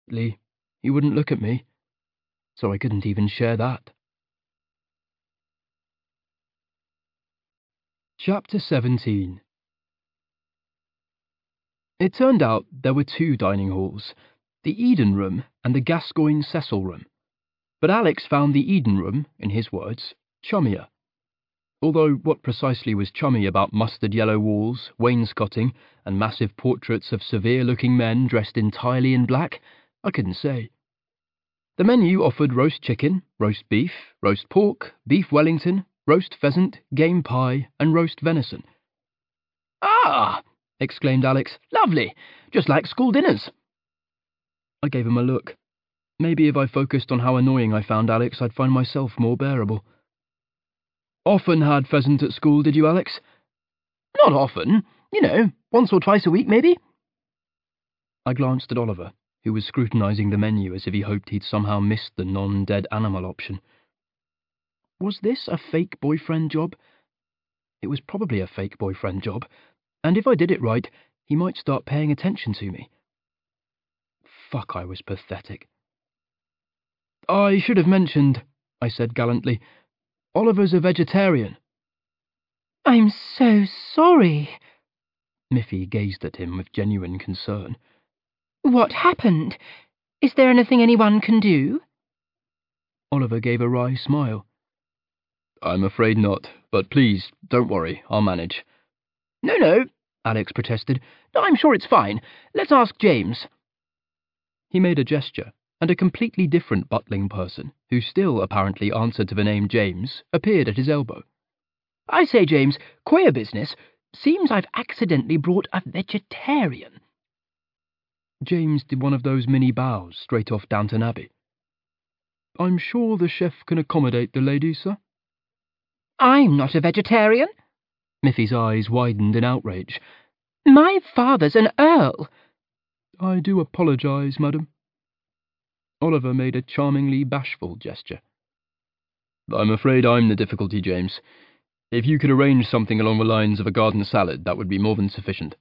Sadly, he wouldn't look at me, so I couldn't even share that. Chapter 17. It turned out there were two dining halls, the Eden Room and the Gascoigne Cecil Room. But Alex found the Eden Room, in his words, chummier. Although what precisely was chummy about mustard-yellow walls, wainscoting, and massive portraits of severe-looking men dressed entirely in black, I couldn't say. The menu offered roast chicken, roast beef, roast pork, beef Wellington, roast pheasant, game pie, and roast venison. "Ah!" exclaimed Alex. "Lovely! Just like school dinners." I gave him a look. Maybe if I focused on how annoying I found Alex, I'd find myself more bearable. "Often had pheasant at school, did you, Alex?" "Not often. Once or twice a week, maybe." I glanced at Oliver, who was scrutinising the menu as if he hoped he'd somehow missed the non-dead animal option. Was this a fake boyfriend job? It was probably a fake boyfriend job, and if I did it right, he might start paying attention to me. Fuck, I was pathetic. "I should have mentioned," I said gallantly, "Oliver's a vegetarian." "I'm so sorry." Miffy gazed at him with genuine concern. "What happened? Is there anything anyone can do?" Oliver gave a wry smile. "I'm afraid not, but please, don't worry, I'll manage." No, Alex protested. "No, I'm sure it's fine. Let's ask James." He made a gesture, and a completely different butling person, who still apparently answered to the name James, appeared at his elbow. "I say, James, queer business. Seems I've accidentally brought a vegetarian." James did one of those mini bows straight off Downton Abbey. "I'm sure the chef can accommodate the lady, sir." "I'm not a vegetarian." Miffy's eyes widened in outrage. "My father's an earl." "I do apologise, madam." Oliver made a charmingly bashful gesture. "I'm afraid I'm the difficulty, James. If you could arrange something along the lines of a garden salad, that would be more than sufficient."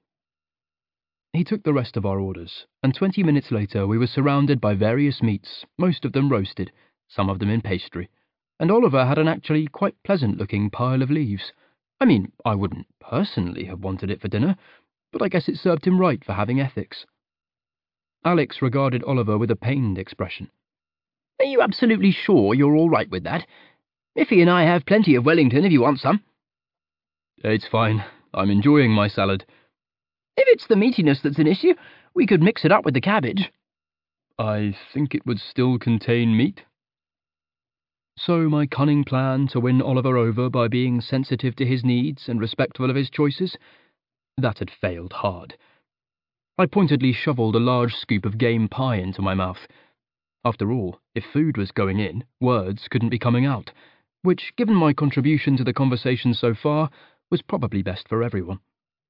He took the rest of our orders, and 20 minutes later we were surrounded by various meats, most of them roasted, some of them in pastry, and Oliver had an actually quite pleasant-looking pile of leaves. I mean, I wouldn't personally have wanted it for dinner, but I guess it served him right for having ethics. Alex regarded Oliver with a pained expression. "Are you absolutely sure you're all right with that? Miffy and I have plenty of Wellington if you want some." "It's fine. I'm enjoying my salad." "If it's the meatiness that's an issue, we could mix it up with the cabbage." "I think it would still contain meat." So my cunning plan to win Oliver over by being sensitive to his needs and respectful of his choices, that had failed hard. I pointedly shoveled a large scoop of game pie into my mouth. After all, if food was going in, words couldn't be coming out, which, given my contribution to the conversation so far, was probably best for everyone.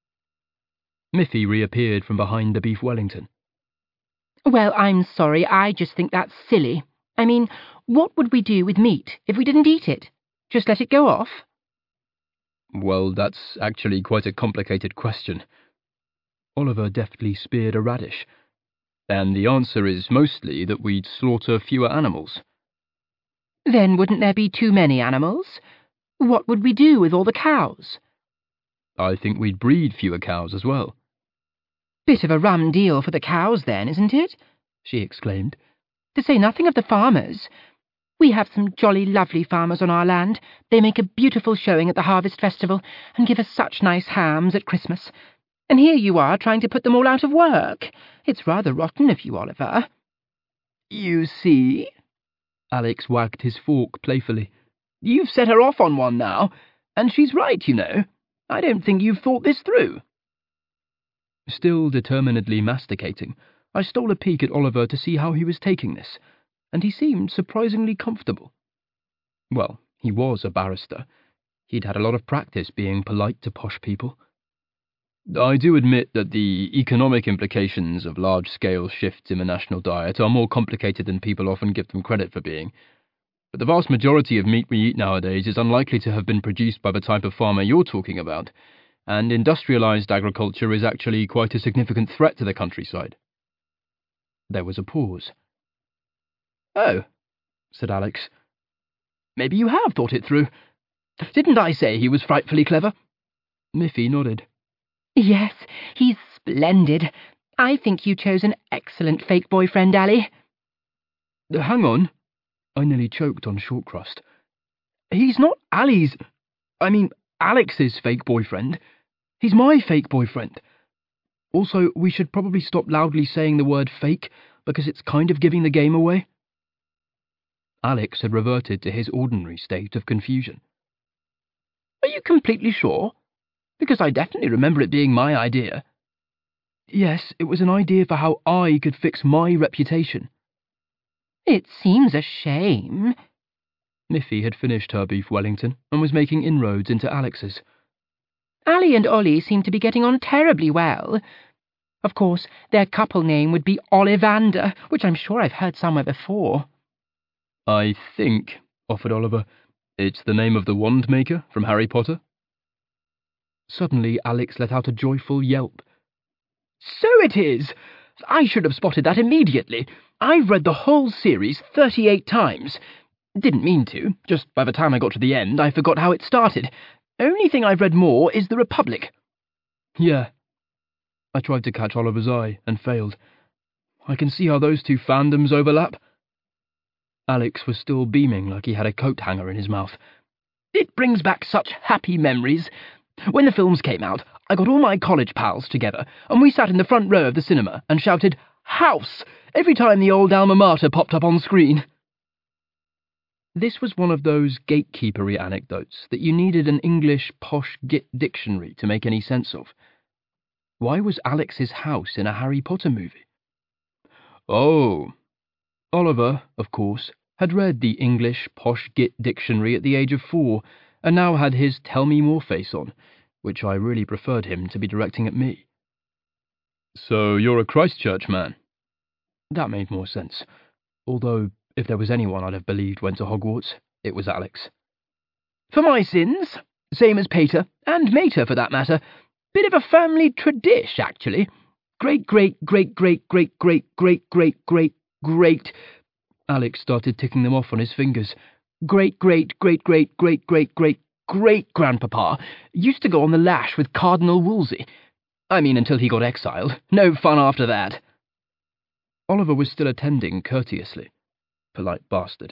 Miffy reappeared from behind the beef Wellington. "Well, I'm sorry, I just think that's silly. I mean, what would we do with meat if we didn't eat it? Just let it go off?" "Well, that's actually quite a complicated question." Oliver deftly speared a radish. "And the answer is mostly that we'd slaughter fewer animals." "Then wouldn't there be too many animals? What would we do with all the cows?" "I think we'd breed fewer cows as well." "Bit of a rum deal for the cows then, isn't it?" she exclaimed. "To say nothing of the farmers. We have some jolly lovely farmers on our land. They make a beautiful showing at the Harvest Festival and give us such nice hams at Christmas. And here you are trying to put them all out of work. It's rather rotten of you, Oliver." "You see?" Alex wagged his fork playfully. "You've set her off on one now, and she's right, I don't think you've thought this through." Still determinedly masticating, I stole a peek at Oliver to see how he was taking this, and he seemed surprisingly comfortable. Well, he was a barrister. He'd had a lot of practice being polite to posh people. "I do admit that the economic implications of large-scale shifts in the national diet are more complicated than people often give them credit for being. But the vast majority of meat we eat nowadays is unlikely to have been produced by the type of farmer you're talking about, and industrialized agriculture is actually quite a significant threat to the countryside." There was a pause. "Oh," said Alex. "Maybe you have thought it through. Didn't I say he was frightfully clever?" Miffy nodded. Yes, he's splendid. I think you chose an excellent fake boyfriend, Ali. Hang on. I nearly choked on short crust. He's not Alex's fake boyfriend. He's my fake boyfriend. Also, we should probably stop loudly saying the word fake, because it's kind of giving the game away. Alex had reverted to his ordinary state of confusion. Are you completely sure? Because I definitely remember it being my idea. Yes, it was an idea for how I could fix my reputation. It seems a shame. Miffy had finished her beef Wellington and was making inroads into Alex's. Ali and Ollie seem to be getting on terribly well. Of course, their couple name would be Ollivander, which I'm sure I've heard somewhere before. I think, offered Oliver, it's the name of the wand maker from Harry Potter. Suddenly, Alex let out a joyful yelp. So it is! I should have spotted that immediately. I've read the whole series 38 times. Didn't mean to, just by the time I got to the end, I forgot how it started. Only thing I've read more is The Republic. Yeah. I tried to catch Oliver's eye and failed. I can see how those two fandoms overlap. Alex was still beaming like he had a coat hanger in his mouth. It brings back such happy memories. When the films came out, I got all my college pals together, and we sat in the front row of the cinema and shouted, "House!" every time the old alma mater popped up on screen. This was one of those gatekeepery anecdotes that you needed an English posh git dictionary to make any sense of. Why was Alex's house in a Harry Potter movie? Oh. Oliver, of course, had read the English posh git dictionary at the age of 4, and now had his tell me more face on, which I really preferred him to be directing at me. So you're a Christchurch man? That made more sense, although if there was anyone I'd have believed went to Hogwarts, it was Alex. For my sins, same as Pater, and Mater for that matter. Bit of a family tradish, actually. Great. Alex started ticking them off on his fingers. Great-grandpapa used to go on the lash with Cardinal Wolsey. I mean, until he got exiled. No fun after that. Oliver was still attending courteously. Polite bastard.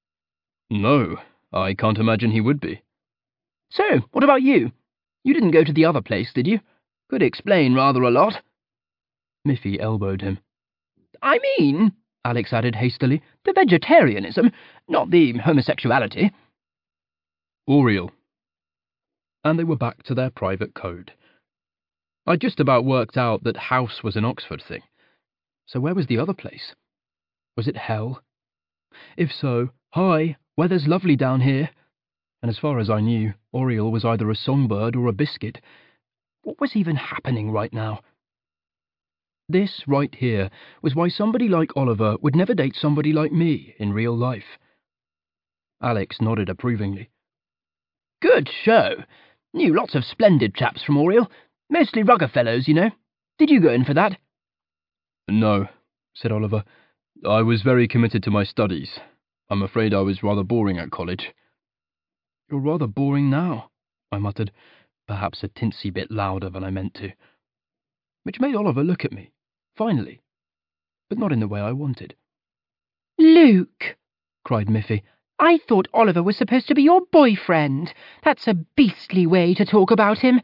No, I can't imagine he would be. So, what about you? You didn't go to the other place, did you? Could explain rather a lot. Miffy elbowed him. I mean, Alex added hastily, the vegetarianism, not the homosexuality. Oriel. And they were back to their private code. I'd just about worked out that house was an Oxford thing. So where was the other place? Was it hell? If so, hi, weather's lovely down here. And as far as I knew, Oriel was either a songbird or a biscuit. What was even happening right now? This right here was why somebody like Oliver would never date somebody like me in real life. Alex nodded approvingly. Good show. Knew lots of splendid chaps from Oriel. Mostly rugger fellows, you know. Did you go in for that? No, said Oliver. I was very committed to my studies. I'm afraid I was rather boring at college. You're rather boring now, I muttered, perhaps a tinsy bit louder than I meant to. Which made Oliver look at me, finally, but not in the way I wanted. Luke, cried Miffy. I thought Oliver was supposed to be your boyfriend. That's a beastly way to talk about him.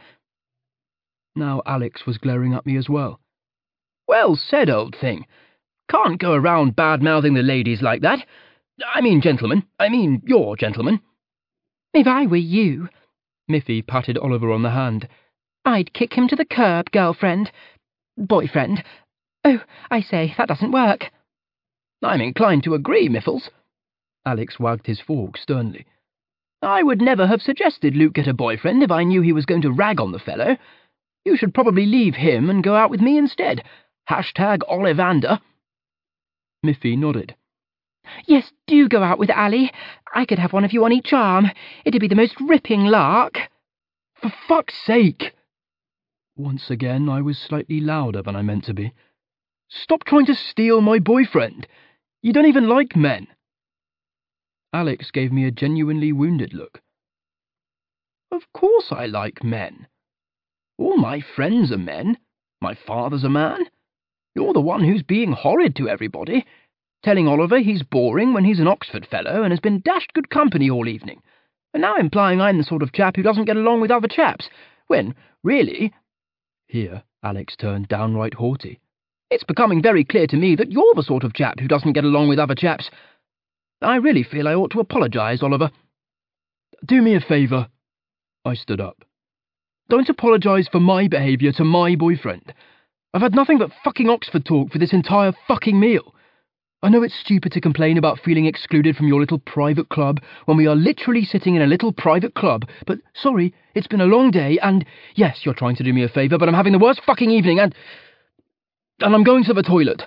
Now Alex was glaring at me as well. Well said, old thing. Can't go around bad-mouthing the ladies like that. I mean your gentleman. If I were you, Miffy patted Oliver on the hand, I'd kick him to the curb, girlfriend. Boyfriend. Oh, I say, that doesn't work. I'm inclined to agree, Miffles. Alex wagged his fork sternly. I would never have suggested Luke get a boyfriend if I knew he was going to rag on the fellow. You should probably leave him and go out with me instead. #Ollivander. Miffy nodded. Yes, do go out with Ali. I could have one of you on each arm. It'd be the most ripping lark. For fuck's sake! Once again, I was slightly louder than I meant to be. Stop trying to steal my boyfriend. You don't even like men. Alex gave me a genuinely wounded look. Of course I like men. All my friends are men. My father's a man. You're the one who's being horrid to everybody, telling Oliver he's boring when he's an Oxford fellow and has been dashed good company all evening, and now implying I'm the sort of chap who doesn't get along with other chaps, when, really—" Here Alex turned downright haughty. "It's becoming very clear to me that you're the sort of chap who doesn't get along with other chaps. I really feel I ought to apologise, Oliver." "Do me a favour." I stood up. "Don't apologise for my behaviour to my boyfriend. I've had nothing but fucking Oxford talk for this entire fucking meal. I know it's stupid to complain about feeling excluded from your little private club when we are literally sitting in a little private club, but sorry, it's been a long day, and yes, you're trying to do me a favour, but I'm having the worst fucking evening, and I'm going to the toilet."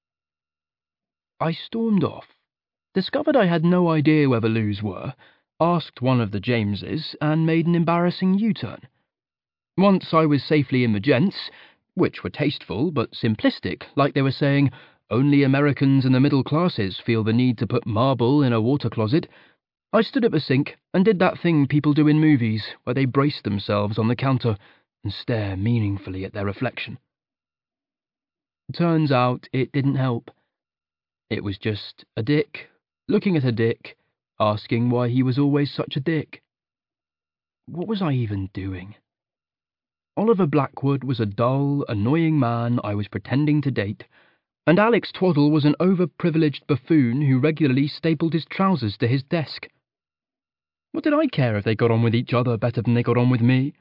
I stormed off, discovered I had no idea where the loos were, asked one of the Jameses, and made an embarrassing U-turn. Once I was safely in the gents, which were tasteful but simplistic, like they were saying, only Americans and the middle classes feel the need to put marble in a water closet, I stood at the sink and did that thing people do in movies, where they brace themselves on the counter and stare meaningfully at their reflection. Turns out it didn't help. It was just a dick, looking at a dick, asking why he was always such a dick. What was I even doing? Oliver Blackwood was a dull, annoying man I was pretending to date, and Alex Twaddle was an overprivileged buffoon who regularly stapled his trousers to his desk. What did I care if they got on with each other better than they got on with me?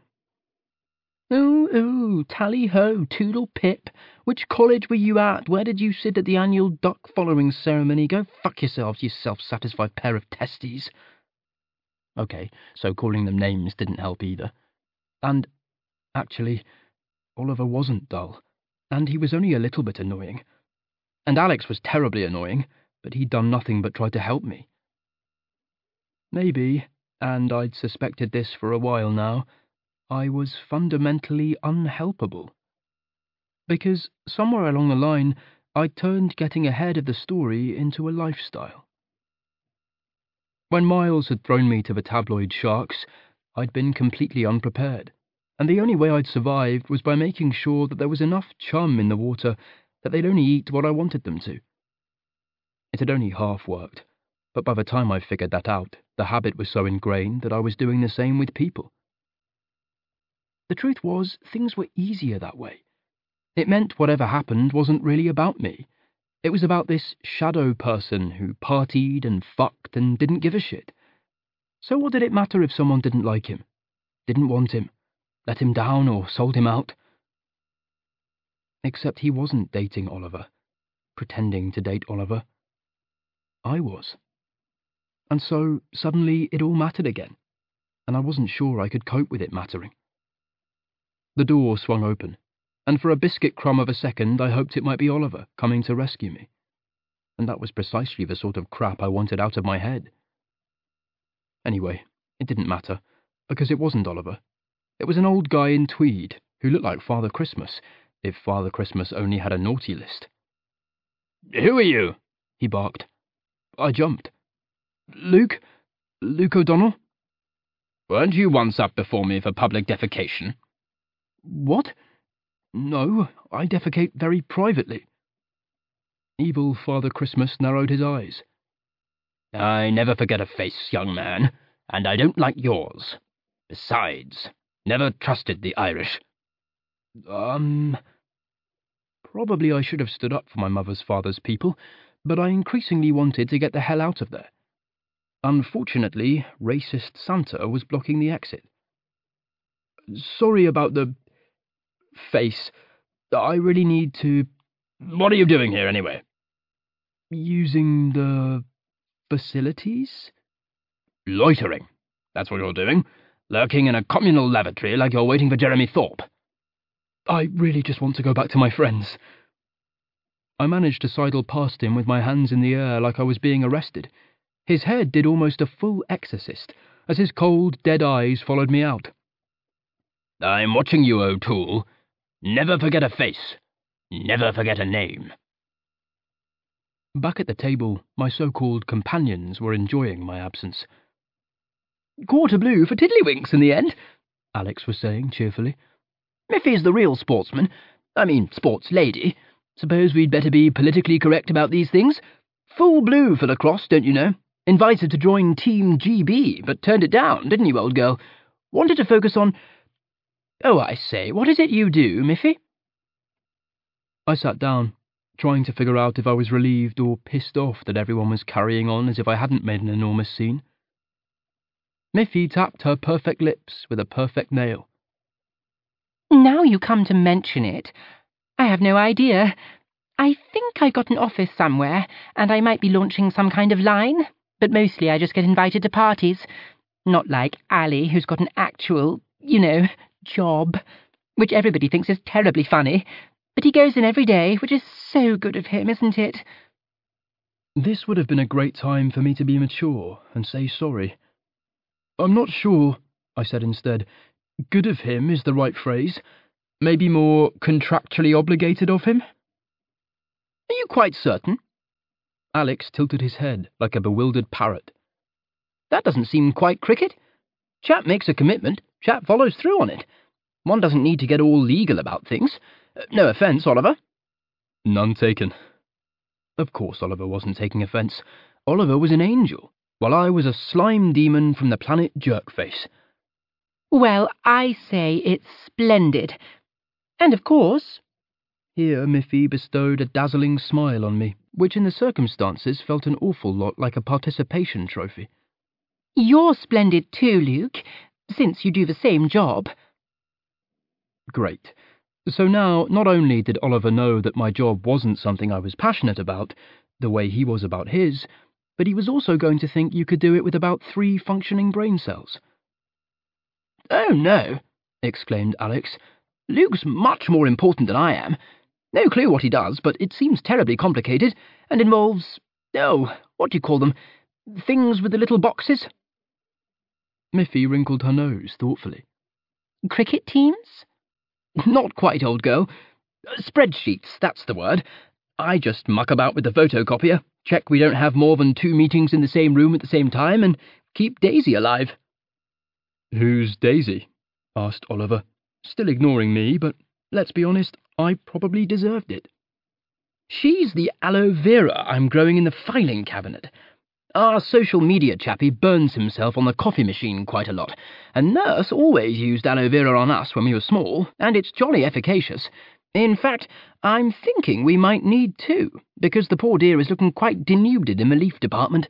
"Ooh, tally-ho, toodle-pip. Which college were you at? Where did you sit at the annual duck-following ceremony? Go fuck yourselves, you self-satisfied pair of testes." Okay, so calling them names didn't help either. And, actually, Oliver wasn't dull, and he was only a little bit annoying. And Alex was terribly annoying, but he'd done nothing but try to help me. Maybe, and I'd suspected this for a while now, I was fundamentally unhelpable. Because somewhere along the line, I turned getting ahead of the story into a lifestyle. When Miles had thrown me to the tabloid sharks, I'd been completely unprepared, and the only way I'd survived was by making sure that there was enough chum in the water that they'd only eat what I wanted them to. It had only half worked, but by the time I figured that out, the habit was so ingrained that I was doing the same with people. The truth was, things were easier that way. It meant whatever happened wasn't really about me. It was about this shadow person who partied and fucked and didn't give a shit. So what did it matter if someone didn't like him, didn't want him, let him down or sold him out? Except he wasn't dating Oliver, pretending to date Oliver. I was. And so, suddenly, it all mattered again, and I wasn't sure I could cope with it mattering. The door swung open, and for a biscuit crumb of a second I hoped it might be Oliver coming to rescue me. And that was precisely the sort of crap I wanted out of my head. Anyway, it didn't matter, because it wasn't Oliver. It was an old guy in tweed, who looked like Father Christmas, if Father Christmas only had a naughty list. "Who are you?" he barked. I jumped. Luke O'Donnell?" "Weren't you once up before me for public defecation?" "What? No, I defecate very privately." Evil Father Christmas narrowed his eyes. "I never forget a face, young man, and I don't like yours. Besides, never trusted the Irish." Probably I should have stood up for my mother's father's people, but I increasingly wanted to get the hell out of there. Unfortunately, racist Santa was blocking the exit. "Sorry about the face. I really need to—" "What are you doing here, anyway?" "Using the facilities?" "Loitering. That's what you're doing. Lurking in a communal lavatory like you're waiting for Jeremy Thorpe." "I really just want to go back to my friends." I managed to sidle past him with my hands in the air like I was being arrested. His head did almost a full exorcist, as his cold, dead eyes followed me out. "I'm watching you, O'Toole. Never forget a face. Never forget a name. Back at the table, my so-called companions were enjoying my absence. "Quarter blue for Tiddlywinks in the end," Alex was saying cheerfully. "Miffy's the real sportsman. Sports lady. Suppose we'd better be politically correct about these things. Full blue for lacrosse, don't you know? Invited to join Team GB, but turned it down, didn't you, old girl? Wanted to focus on... Oh, I say, what is it you do, Miffy?" I sat down, trying to figure out if I was relieved or pissed off that everyone was carrying on as if I hadn't made an enormous scene. Miffy tapped her perfect lips with a perfect nail. "Now you come to mention it, I have no idea. I think I got an office somewhere, and I might be launching some kind of line, but mostly I just get invited to parties. Not like Ali, who's got an actual, job, which everybody thinks is terribly funny, but he goes in every day, which is so good of him, isn't it?" This would have been a great time for me to be mature and say sorry. "I'm not sure," I said instead. "Good of him is the right phrase. Maybe more contractually obligated of him?" "Are you quite certain?" Alex tilted his head like a bewildered parrot. "That doesn't seem quite cricket. Chap makes a commitment, chap follows through on it. One doesn't need to get all legal about things. No offence, Oliver." "None taken." Of course Oliver wasn't taking offence. Oliver was an angel, while I was a slime demon from the planet Jerkface. "Well, I say it's splendid. And of course..." Here Miffy bestowed a dazzling smile on me, which in the circumstances felt an awful lot like a participation trophy. "You're splendid too, Luke, since you do the same job." Great. So now, not only did Oliver know that my job wasn't something I was passionate about, the way he was about his, but he was also going to think you could do it with about 3 functioning brain cells. "Oh no," exclaimed Alex. "Luke's much more important than I am. No clue what he does, but it seems terribly complicated, and involves... what do you call them? Things with the little boxes?" Miffy wrinkled her nose thoughtfully. "Cricket teams?" "Not quite, old girl. Spreadsheets, that's the word. I just muck about with the photocopier, check we don't have more than 2 meetings in the same room at the same time, and keep Daisy alive." "Who's Daisy?" asked Oliver, still ignoring me, but let's be honest, I probably deserved it. "She's the aloe vera I'm growing in the filing cabinet. Our social media chappie burns himself on the coffee machine quite a lot, and Nurse always used aloe vera on us when we were small, and it's jolly efficacious. In fact, I'm thinking we might need 2, because the poor dear is looking quite denuded in the leaf department."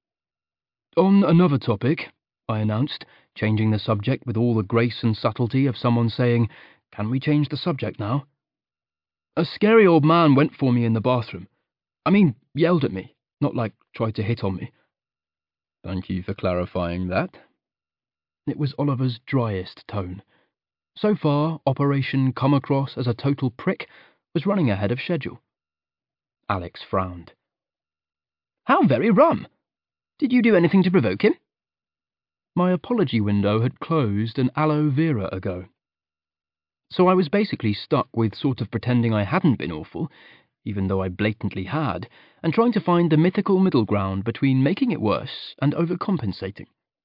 "On another topic," I announced, changing the subject with all the grace and subtlety of someone saying, "Can we change the subject now?" "A scary old man went for me in the bathroom. Yelled at me, not like tried to hit on me." "Thank you for clarifying that." It was Oliver's driest tone. So far, Operation Come Across as a Total Prick was running ahead of schedule. Alex frowned. "How very rum! Did you do anything to provoke him?" My apology window had closed an aloe vera ago. So I was basically stuck with sort of pretending I hadn't been awful, even though I blatantly had, and trying to find the mythical middle ground between making it worse and overcompensating.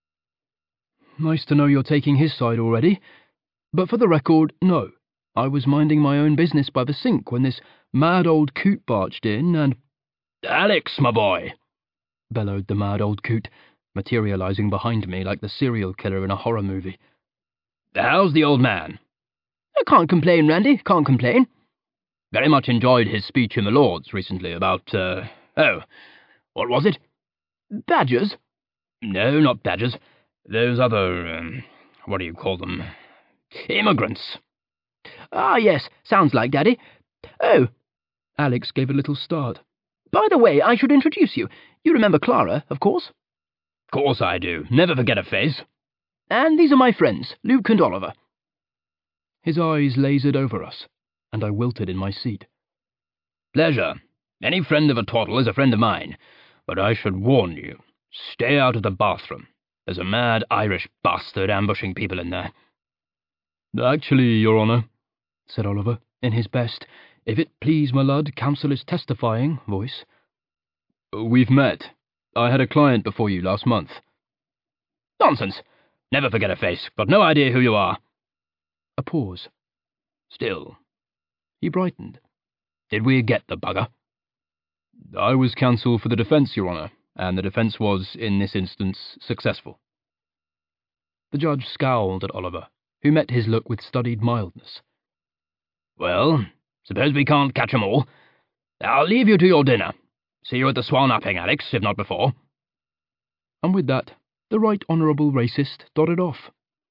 "Nice to know you're taking his side already. But for the record, no. I was minding my own business by the sink when this mad old coot barged in and—" "Alex, my boy!" bellowed the mad old coot, materializing behind me like the serial killer in a horror movie. "How's the old man?" "I can't complain, Randy, can't complain." "Very much enjoyed his speech in the Lords recently about, what was it?" "Badgers?" "No, not badgers. Those other, what do you call them? Immigrants." "Ah, yes, sounds like Daddy. Oh," Alex gave a little start. "By the way, I should introduce you. You remember Clara, of course?" "Course I do. Never forget a face." "And these are my friends, Luke and Oliver." His eyes lasered over us, and I wilted in my seat. "Pleasure. Any friend of a twaddle is a friend of mine, but I should warn you, stay out of the bathroom. There's a mad Irish bastard ambushing people in there." "Actually, Your Honour," said Oliver, in his best, "If it please my lord, counsel is testifying" voice. "We've met. I had a client before you last month." "Nonsense. Never forget a face. Got no idea who you are." A pause. "Still." He brightened. "Did we get the bugger?" "I was counsel for the defence, Your Honour, and the defence was, in this instance, successful." The judge scowled at Oliver, who met his look with studied mildness. "Well, suppose we can't catch 'em all. I'll leave you to your dinner. See you at the Swan Upping, Alex, if not before." And with that, the right honourable racist dotted off.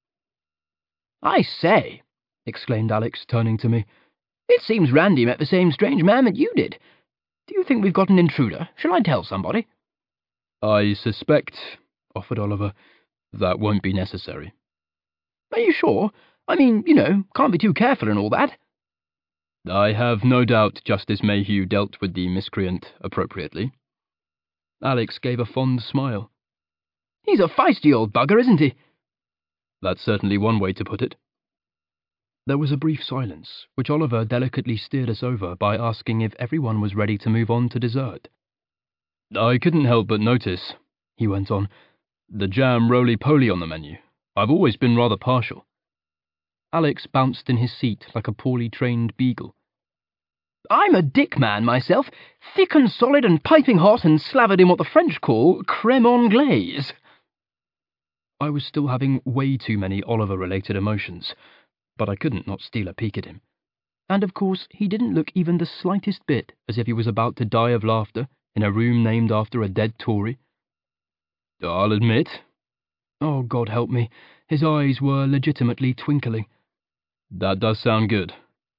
"I say," exclaimed Alex, turning to me, "it seems Randy met the same strange man that you did. Do you think we've got an intruder? Shall I tell somebody?" "I suspect," offered Oliver, "that won't be necessary." "Are you sure? I mean, can't be too careful and all that." "I have no doubt Justice Mayhew dealt with the miscreant appropriately." Alex gave a fond smile. "He's a feisty old bugger, isn't he?" "That's certainly one way to put it." There was a brief silence, which Oliver delicately steered us over by asking if everyone was ready to move on to dessert. "I couldn't help but notice," he went on, "the jam roly-poly on the menu. I've always been rather partial." Alex bounced in his seat like a poorly trained beagle. "I'm a dick man myself, thick and solid and piping hot and slathered in what the French call crème anglaise." I was still having way too many Oliver-related emotions, but I couldn't not steal a peek at him. And of course, he didn't look even the slightest bit as if he was about to die of laughter in a room named after a dead Tory. "I'll admit," oh, God help me, his eyes were legitimately twinkling, "that does sound good."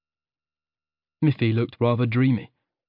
Miffy looked rather dreamy.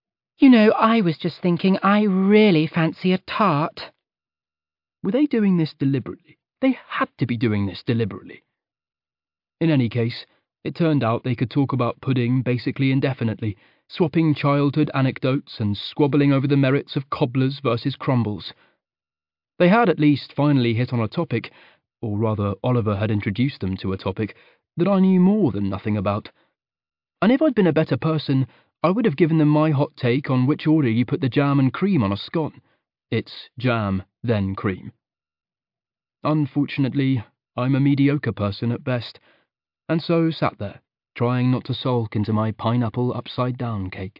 I was just thinking I really fancy a tart." Were they doing this deliberately? They had to be doing this deliberately. In any case, it turned out they could talk about pudding basically indefinitely, swapping childhood anecdotes and squabbling over the merits of cobblers versus crumbles. They had at least finally hit on a topic, or rather Oliver had introduced them to a topic, that I knew more than nothing about. And if I'd been a better person, I would have given them my hot take on which order you put the jam and cream on a scone. It's jam, then cream. Unfortunately, I'm a mediocre person at best, and so sat there, trying not to sulk into my pineapple upside-down cake.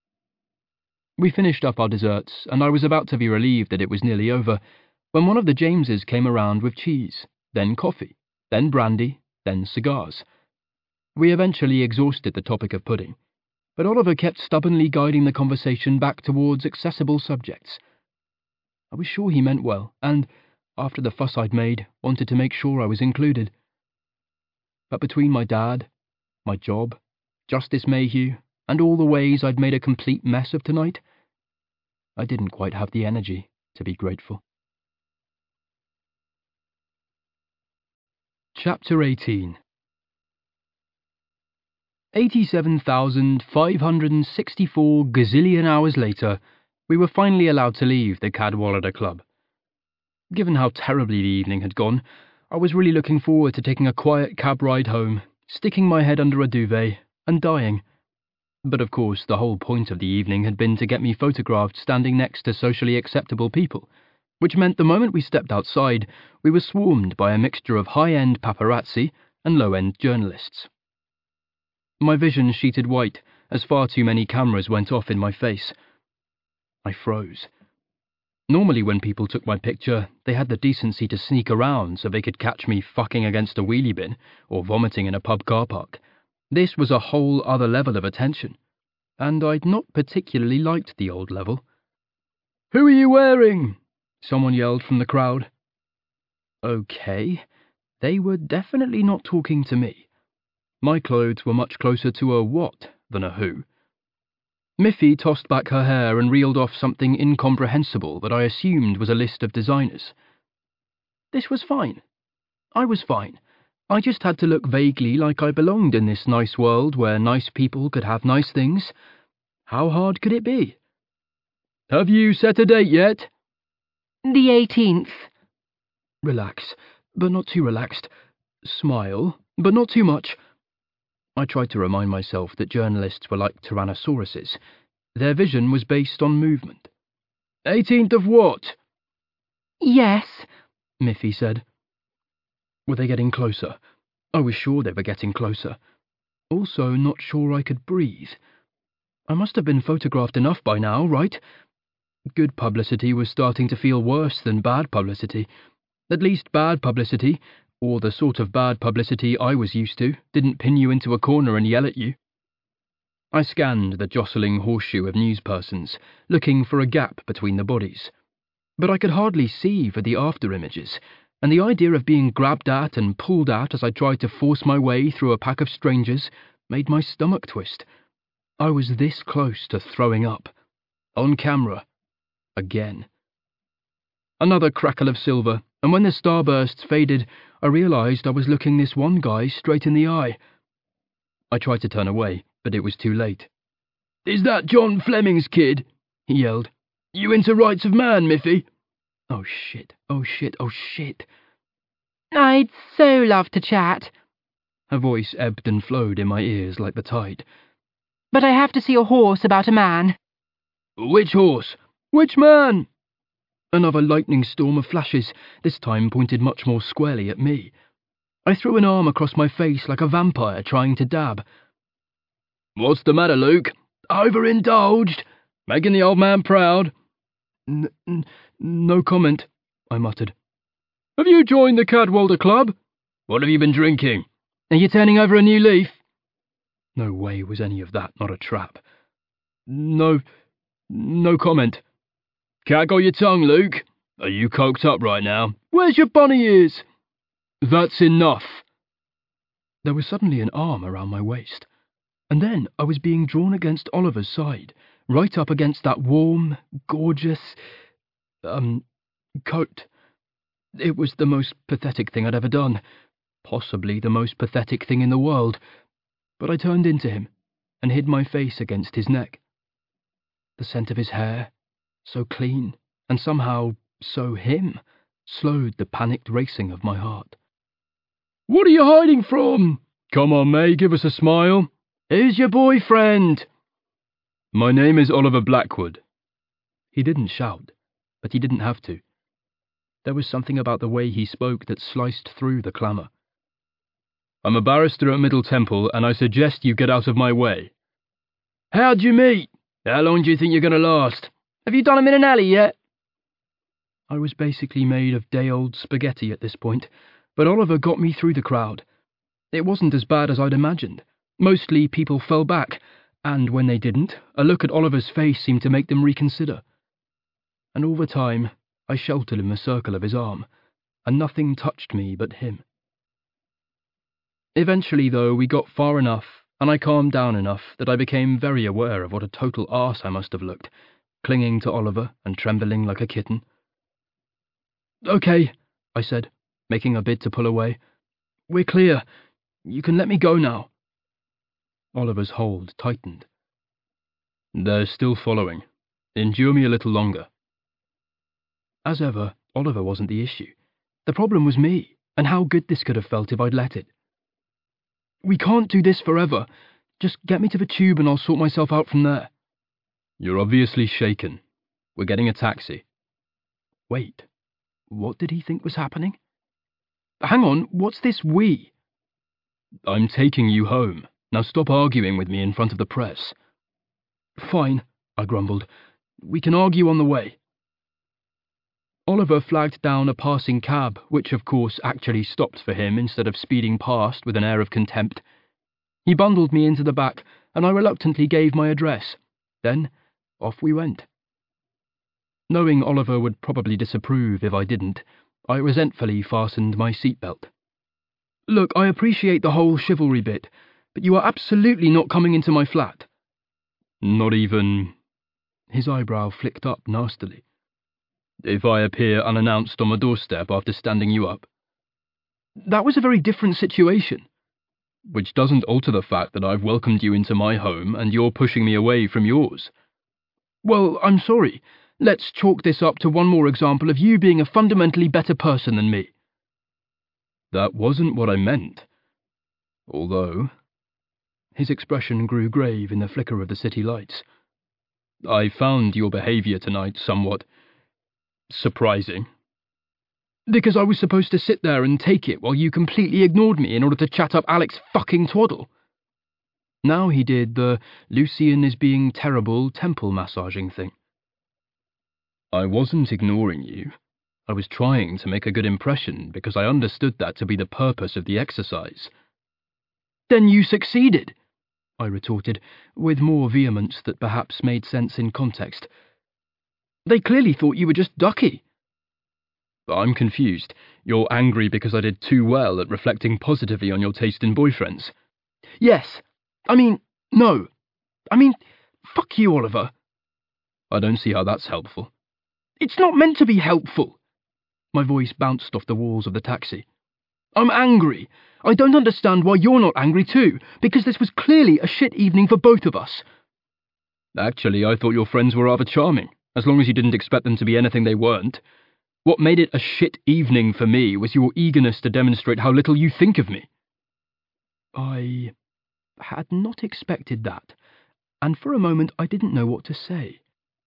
We finished up our desserts, and I was about to be relieved that it was nearly over, when one of the Jameses came around with cheese, then coffee, then brandy, then cigars. We eventually exhausted the topic of pudding, but Oliver kept stubbornly guiding the conversation back towards accessible subjects. I was sure he meant well, and, after the fuss I'd made, wanted to make sure I was included. But between my dad, my job, Justice Mayhew, and all the ways I'd made a complete mess of tonight, I didn't quite have the energy to be grateful. Chapter 18 87,564 gazillion hours later, we were finally allowed to leave the Cadwallader Club. Given how terribly the evening had gone, I was really looking forward to taking a quiet cab ride home, sticking my head under a duvet, and dying. But of course, the whole point of the evening had been to get me photographed standing next to socially acceptable people, which meant the moment we stepped outside, we were swarmed by a mixture of high-end paparazzi and low-end journalists. My vision sheeted white as far too many cameras went off in my face. I froze. Normally when people took my picture, they had the decency to sneak around so they could catch me fucking against a wheelie bin or vomiting in a pub car park. This was a whole other level of attention, and I'd not particularly liked the old level. "Who are you wearing?" someone yelled from the crowd. Okay, they were definitely not talking to me. My clothes were much closer to a what than a who. Miffy tossed back her hair and reeled off something incomprehensible that I assumed was a list of designers. This was fine. I was fine. I just had to look vaguely like I belonged in this nice world where nice people could have nice things. How hard could it be? "Have you set a date yet?" "The 18th. Relax, but not too relaxed. Smile, but not too much. I tried to remind myself that journalists were like tyrannosauruses. Their vision was based on movement. 18th of what? Yes, Miffy said. Were they getting closer? I was sure they were getting closer. Also not sure I could breathe. I must have been photographed enough by now, right? Good publicity was starting to feel worse than bad publicity. At least bad publicity, or the sort of bad publicity I was used to, didn't pin you into a corner and yell at you. I scanned the jostling horseshoe of newspersons, looking for a gap between the bodies. But I could hardly see for the after images, and the idea of being grabbed at and pulled at as I tried to force my way through a pack of strangers made my stomach twist. I was this close to throwing up. On camera. Again. Another crackle of silver, and when the starbursts faded, I realized I was looking this one guy straight in the eye. I tried to turn away, but it was too late. "Is that John Fleming's kid?" he yelled. "You into rights of man, Miffy?" Oh shit, oh shit, oh shit. I'd so love to chat. Her voice ebbed and flowed in my ears like the tide. But I have to see a horse about a man. Which horse? Which man? Another lightning storm of flashes, this time pointed much more squarely at me. I threw an arm across my face like a vampire trying to dab. "What's the matter, Luke? Overindulged? Making the old man proud?" No comment, I muttered. "Have you joined the Cadwallader Club? What have you been drinking? Are you turning over a new leaf?" No way was any of that not a trap. No comment. "Cat got your tongue, Luke? Are you coked up right now? Where's your bunny ears?" "That's enough." There was suddenly an arm around my waist, and then I was being drawn against Oliver's side, right up against that warm, gorgeous, coat. It was the most pathetic thing I'd ever done, possibly the most pathetic thing in the world, but I turned into him and hid my face against his neck. The scent of his hair, so clean and somehow so him, slowed the panicked racing of my heart. "What are you hiding from? Come on, May, give us a smile. Who's your boyfriend?" "My name is Oliver Blackwood." He didn't shout, but he didn't have to. There was something about the way he spoke that sliced through the clamour. "I'm a barrister at Middle Temple, and I suggest you get out of my way." "How'd you meet? How long do you think you're going to last? Have you done him in an alley yet?" I was basically made of day-old spaghetti at this point, but Oliver got me through the crowd. It wasn't as bad as I'd imagined. Mostly people fell back, and when they didn't, a look at Oliver's face seemed to make them reconsider. And all the time, I sheltered in the circle of his arm, and nothing touched me but him. Eventually, though, we got far enough, and I calmed down enough that I became very aware of what a total arse I must have looked, clinging to Oliver and trembling like a kitten. "Okay," I said, making a bid to pull away. "We're clear. You can let me go now." Oliver's hold tightened. "They're still following. Endure me a little longer." As ever, Oliver wasn't the issue. The problem was me, and how good this could have felt if I'd let it. "We can't do this forever. Just get me to the tube and I'll sort myself out from there." "You're obviously shaken. We're getting a taxi." Wait, what did he think was happening? Hang on, what's this we? "I'm taking you home. Now stop arguing with me in front of the press." "Fine," I grumbled. "We can argue on the way." Oliver flagged down a passing cab, which of course actually stopped for him instead of speeding past with an air of contempt. He bundled me into the back, and I reluctantly gave my address. Then, off we went. Knowing Oliver would probably disapprove if I didn't, I resentfully fastened my seatbelt. "Look, I appreciate the whole chivalry bit, but you are absolutely not coming into my flat." "Not even—" His eyebrow flicked up nastily. "If I appear unannounced on my doorstep after standing you up?" "That was a very different situation." "Which doesn't alter the fact that I've welcomed you into my home and you're pushing me away from yours." "Well, I'm sorry. Let's chalk this up to one more example of you being a fundamentally better person than me." "That wasn't what I meant. Although..." His expression grew grave in the flicker of the city lights. "I found your behaviour tonight somewhat surprising." "Because I was supposed to sit there and take it while you completely ignored me in order to chat up Alex fucking twaddle." Now he did the Lucian is being terrible temple massaging thing. "I wasn't ignoring you. I was trying to make a good impression because I understood that to be the purpose of the exercise." "Then you succeeded," I retorted, with more vehemence that perhaps made sense in context. "They clearly thought you were just ducky." "I'm confused. You're angry because I did too well at reflecting positively on your taste in boyfriends?" "Yes. No. Fuck you, Oliver." "I don't see how that's helpful." "It's not meant to be helpful." My voice bounced off the walls of the taxi. "I'm angry. I don't understand why you're not angry too, because this was clearly a shit evening for both of us." "Actually, I thought your friends were rather charming, as long as you didn't expect them to be anything they weren't. What made it a shit evening for me was your eagerness to demonstrate how little you think of me." I had not expected that, and for a moment I didn't know what to say.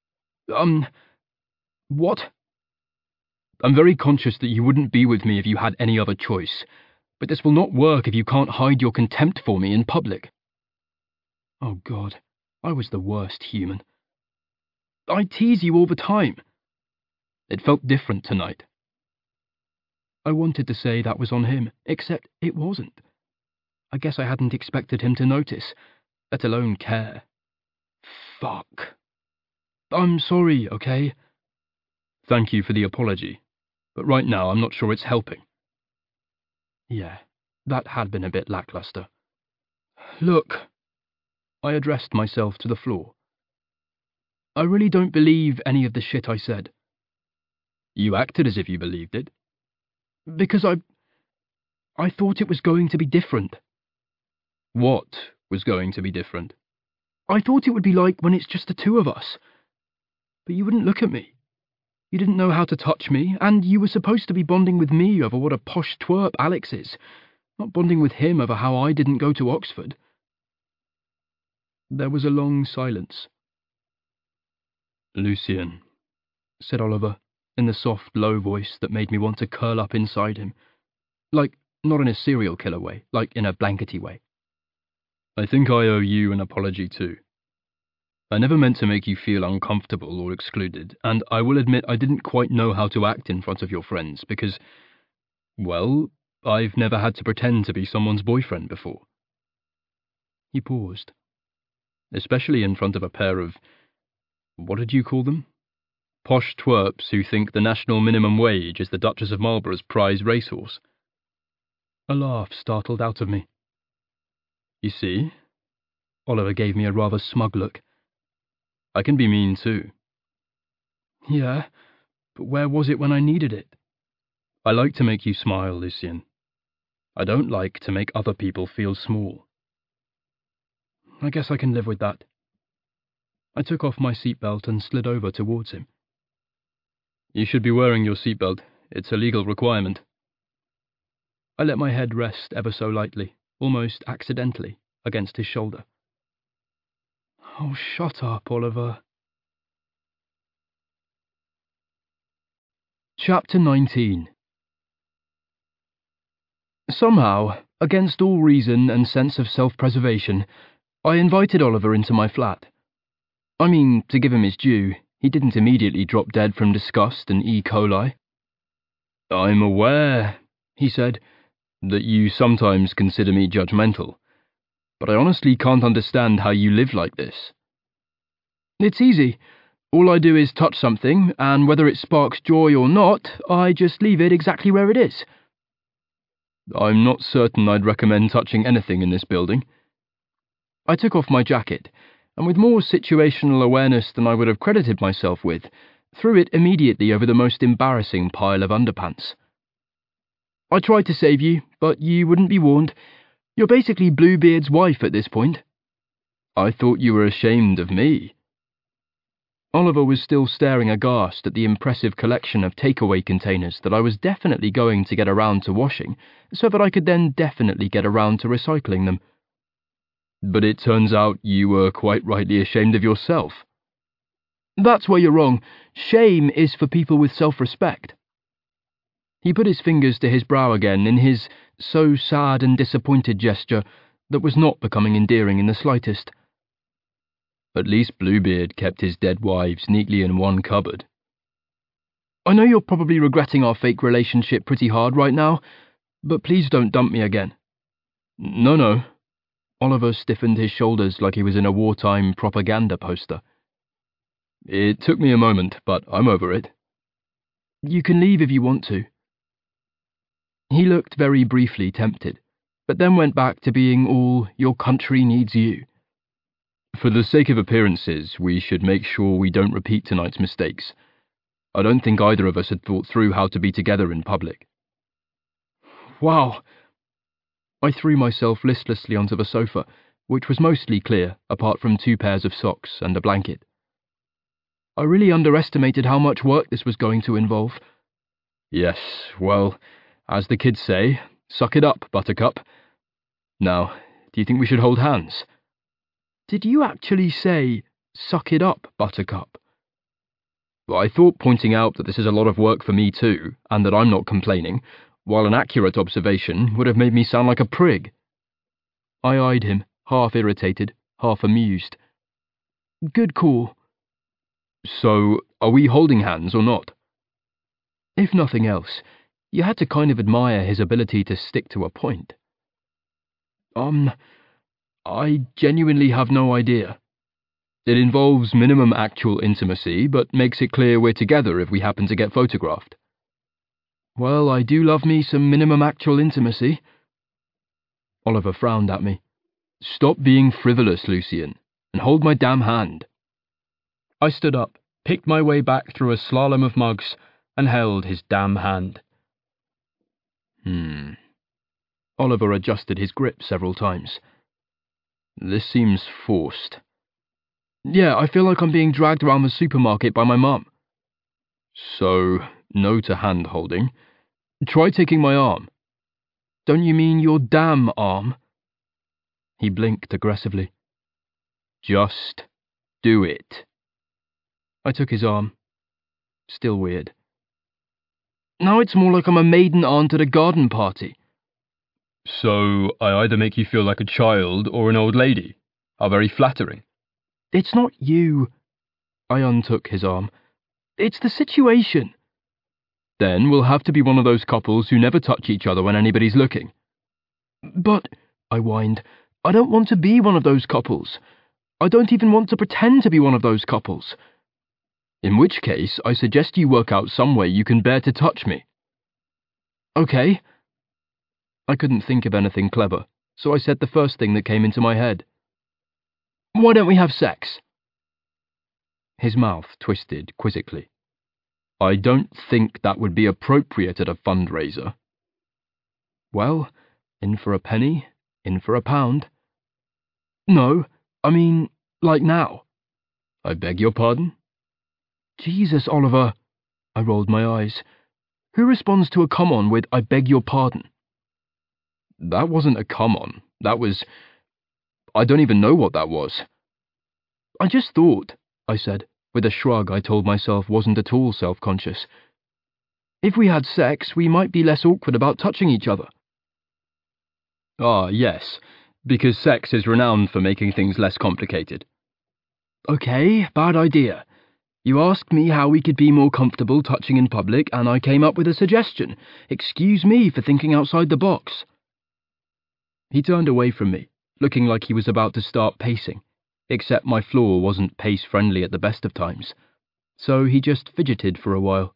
What? "I'm very conscious that you wouldn't be with me if you had any other choice, but this will not work if you can't hide your contempt for me in public." Oh God, I was the worst human. "I tease you all the time." "It felt different tonight." I wanted to say that was on him, except it wasn't. I guess I hadn't expected him to notice, let alone care. Fuck. "I'm sorry, okay?" "Thank you for the apology, but right now I'm not sure it's helping." Yeah, that had been a bit lackluster. "Look," I addressed myself to the floor. "I really don't believe any of the shit I said." "You acted as if you believed it." "Because I thought it was going to be different." "What was going to be different?" "I thought it would be like when it's just the two of us. But you wouldn't look at me. You didn't know how to touch me, and you were supposed to be bonding with me over what a posh twerp Alex is, not bonding with him over how I didn't go to Oxford." There was a long silence. "Lucian," said Oliver, in the soft, low voice that made me want to curl up inside him. Like, not in a serial killer way, like in a blankety way. "I think I owe you an apology too. I never meant to make you feel uncomfortable or excluded, and I will admit I didn't quite know how to act in front of your friends because, well, I've never had to pretend to be someone's boyfriend before." He paused. "Especially in front of a pair of, what did you call them? Posh twerps who think the national minimum wage is the Duchess of Marlborough's prize racehorse." A laugh startled out of me. "You see?" Oliver gave me a rather smug look. "I can be mean too." "Yeah, but where was it when I needed it?" "I like to make you smile, Lucian. I don't like to make other people feel small." "I guess I can live with that." I took off my seatbelt and slid over towards him. "You should be wearing your seatbelt. It's a legal requirement." I let my head rest ever so lightly, almost accidentally, against his shoulder. "Oh, shut up, Oliver." Chapter 19. Somehow, against all reason and sense of self-preservation, I invited Oliver into my flat. I mean, to give him his due, he didn't immediately drop dead from disgust and E. coli. "I'm aware," he said, "that you sometimes consider me judgmental, but I honestly can't understand how you live like this." "It's easy. All I do is touch something, and whether it sparks joy or not, I just leave it exactly where it is." "I'm not certain I'd recommend touching anything in this building." I took off my jacket, and with more situational awareness than I would have credited myself with, threw it immediately over the most embarrassing pile of underpants. "I tried to save you, but you wouldn't be warned. You're basically Bluebeard's wife at this point." "I thought you were ashamed of me." Oliver was still staring aghast at the impressive collection of takeaway containers that I was definitely going to get around to washing, so that I could then definitely get around to recycling them. But it turns out you were quite rightly ashamed of yourself. That's where you're wrong. Shame is for people with self-respect. He put his fingers to his brow again in his so sad and disappointed gesture that was not becoming endearing in the slightest. At least Bluebeard kept his dead wives neatly in one cupboard. I know you're probably regretting our fake relationship pretty hard right now, but please don't dump me again. No. Oliver stiffened his shoulders like he was in a wartime propaganda poster. It took me a moment, but I'm over it. You can leave if you want to. He looked very briefly tempted, but then went back to being all your country needs you. For the sake of appearances, we should make sure we don't repeat tonight's mistakes. I don't think either of us had thought through how to be together in public. Wow! I threw myself listlessly onto the sofa, which was mostly clear, apart from 2 pairs of socks and a blanket. I really underestimated how much work this was going to involve. Yes, well, as the kids say, suck it up, Buttercup. Now, do you think we should hold hands? Did you actually say, suck it up, Buttercup? Well, I thought pointing out that this is a lot of work for me too, and that I'm not complaining, while an accurate observation would have made me sound like a prig. I eyed him, half irritated, half amused. Good call. So, are we holding hands or not? If nothing else, you had to kind of admire his ability to stick to a point. I genuinely have no idea. It involves minimum actual intimacy, but makes it clear we're together if we happen to get photographed. Well, I do love me some minimum actual intimacy. Oliver frowned at me. Stop being frivolous, Lucien, and hold my damn hand. I stood up, picked my way back through a slalom of mugs, and held his damn hand. Oliver adjusted his grip several times. This seems forced. Yeah, I feel like I'm being dragged around the supermarket by my mum. So, no to hand-holding. Try taking my arm. Don't you mean your damn arm? He blinked aggressively. Just do it. I took his arm. Still weird. Now it's more like I'm a maiden aunt at a garden party. So, I either make you feel like a child or an old lady. How very flattering. It's not you. I untook his arm. It's the situation. Then we'll have to be one of those couples who never touch each other when anybody's looking. But, I whined, I don't want to be one of those couples. I don't even want to pretend to be one of those couples. In which case, I suggest you work out some way you can bear to touch me. Okay. I couldn't think of anything clever, so I said the first thing that came into my head. Why don't we have sex? His mouth twisted quizzically. I don't think that would be appropriate at a fundraiser. Well, in for a penny, in for a pound. No, I mean, like now. I beg your pardon? Jesus, Oliver. I rolled my eyes. Who responds to a come-on with, I beg your pardon? That wasn't a come-on. That was... I don't even know what that was. I just thought, I said, with a shrug I told myself wasn't at all self-conscious. If we had sex, we might be less awkward about touching each other. Ah, yes, because sex is renowned for making things less complicated. Okay, bad idea. You asked me how we could be more comfortable touching in public, and I came up with a suggestion. Excuse me for thinking outside the box. He turned away from me, looking like he was about to start pacing, except my floor wasn't pace-friendly at the best of times, so he just fidgeted for a while.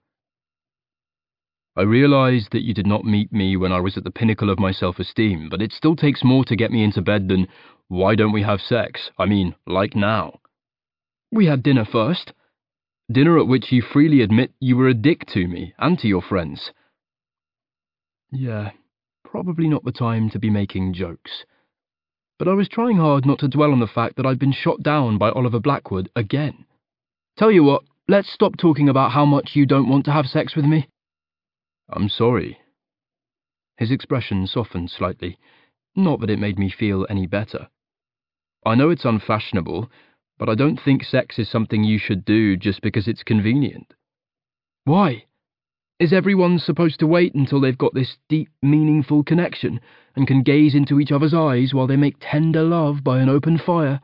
I realized that you did not meet me when I was at the pinnacle of my self-esteem, but it still takes more to get me into bed than, why don't we have sex? I mean, like now. We had dinner first. Dinner at which you freely admit you were a dick to me and to your friends. Yeah, probably not the time to be making jokes. But I was trying hard not to dwell on the fact that I'd been shot down by Oliver Blackwood again. Tell you what, let's stop talking about how much you don't want to have sex with me. I'm sorry. His expression softened slightly, not that it made me feel any better. I know it's unfashionable, but I don't think sex is something you should do just because it's convenient. Why? Is everyone supposed to wait until they've got this deep, meaningful connection and can gaze into each other's eyes while they make tender love by an open fire?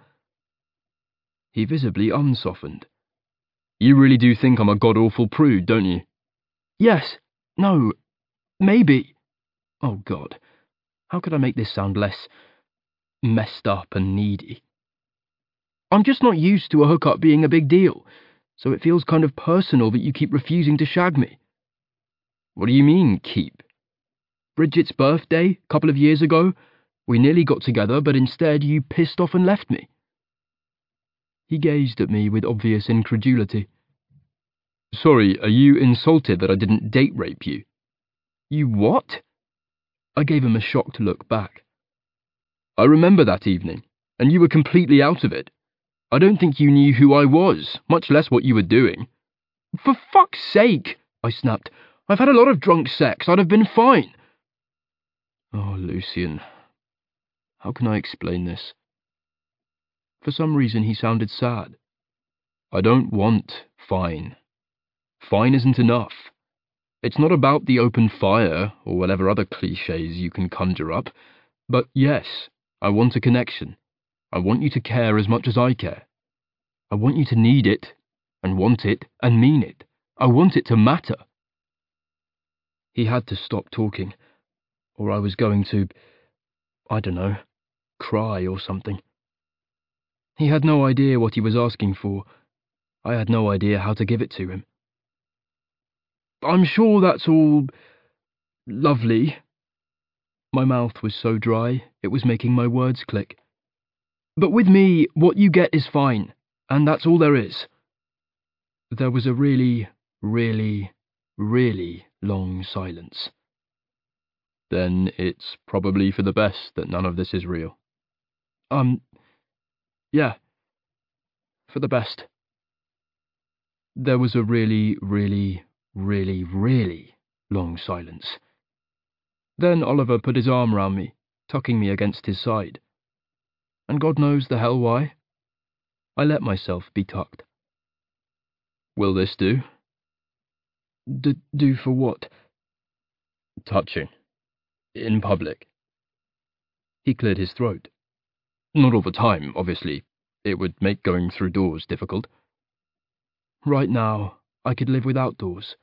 He visibly unsoftened. You really do think I'm a god-awful prude, don't you? Yes. No. Maybe. Oh, God. How could I make this sound less messed up and needy? I'm just not used to a hookup being a big deal, so it feels kind of personal that you keep refusing to shag me. What do you mean, keep? Bridget's birthday, a couple of years ago, we nearly got together, but instead you pissed off and left me. He gazed at me with obvious incredulity. Sorry, are you insulted that I didn't date rape you? You what? I gave him a shocked look back. I remember that evening, and you were completely out of it. I don't think you knew who I was, much less what you were doing. For fuck's sake, I snapped. I've had a lot of drunk sex. I'd have been fine. Oh, Lucian. How can I explain this? For some reason he sounded sad. I don't want fine. Fine isn't enough. It's not about the open fire or whatever other cliches you can conjure up, but yes, I want a connection. I want you to care as much as I care. I want you to need it, and want it, and mean it. I want it to matter. He had to stop talking, or I was going to, I don't know, cry or something. He had no idea what he was asking for. I had no idea how to give it to him. I'm sure that's all lovely. My mouth was so dry, it was making my words click. But with me, what you get is fine, and that's all there is. There was a really, really, really long silence. Then it's probably for the best that none of this is real. Yeah. For the best. There was a really, really, really, really long silence. Then Oliver put his arm round me, tucking me against his side. And God knows the hell why. I let myself be tucked. Will this do? Do for what? Touching. In public. He cleared his throat. Not all the time, obviously. It would make going through doors difficult. Right now, I could live without doors.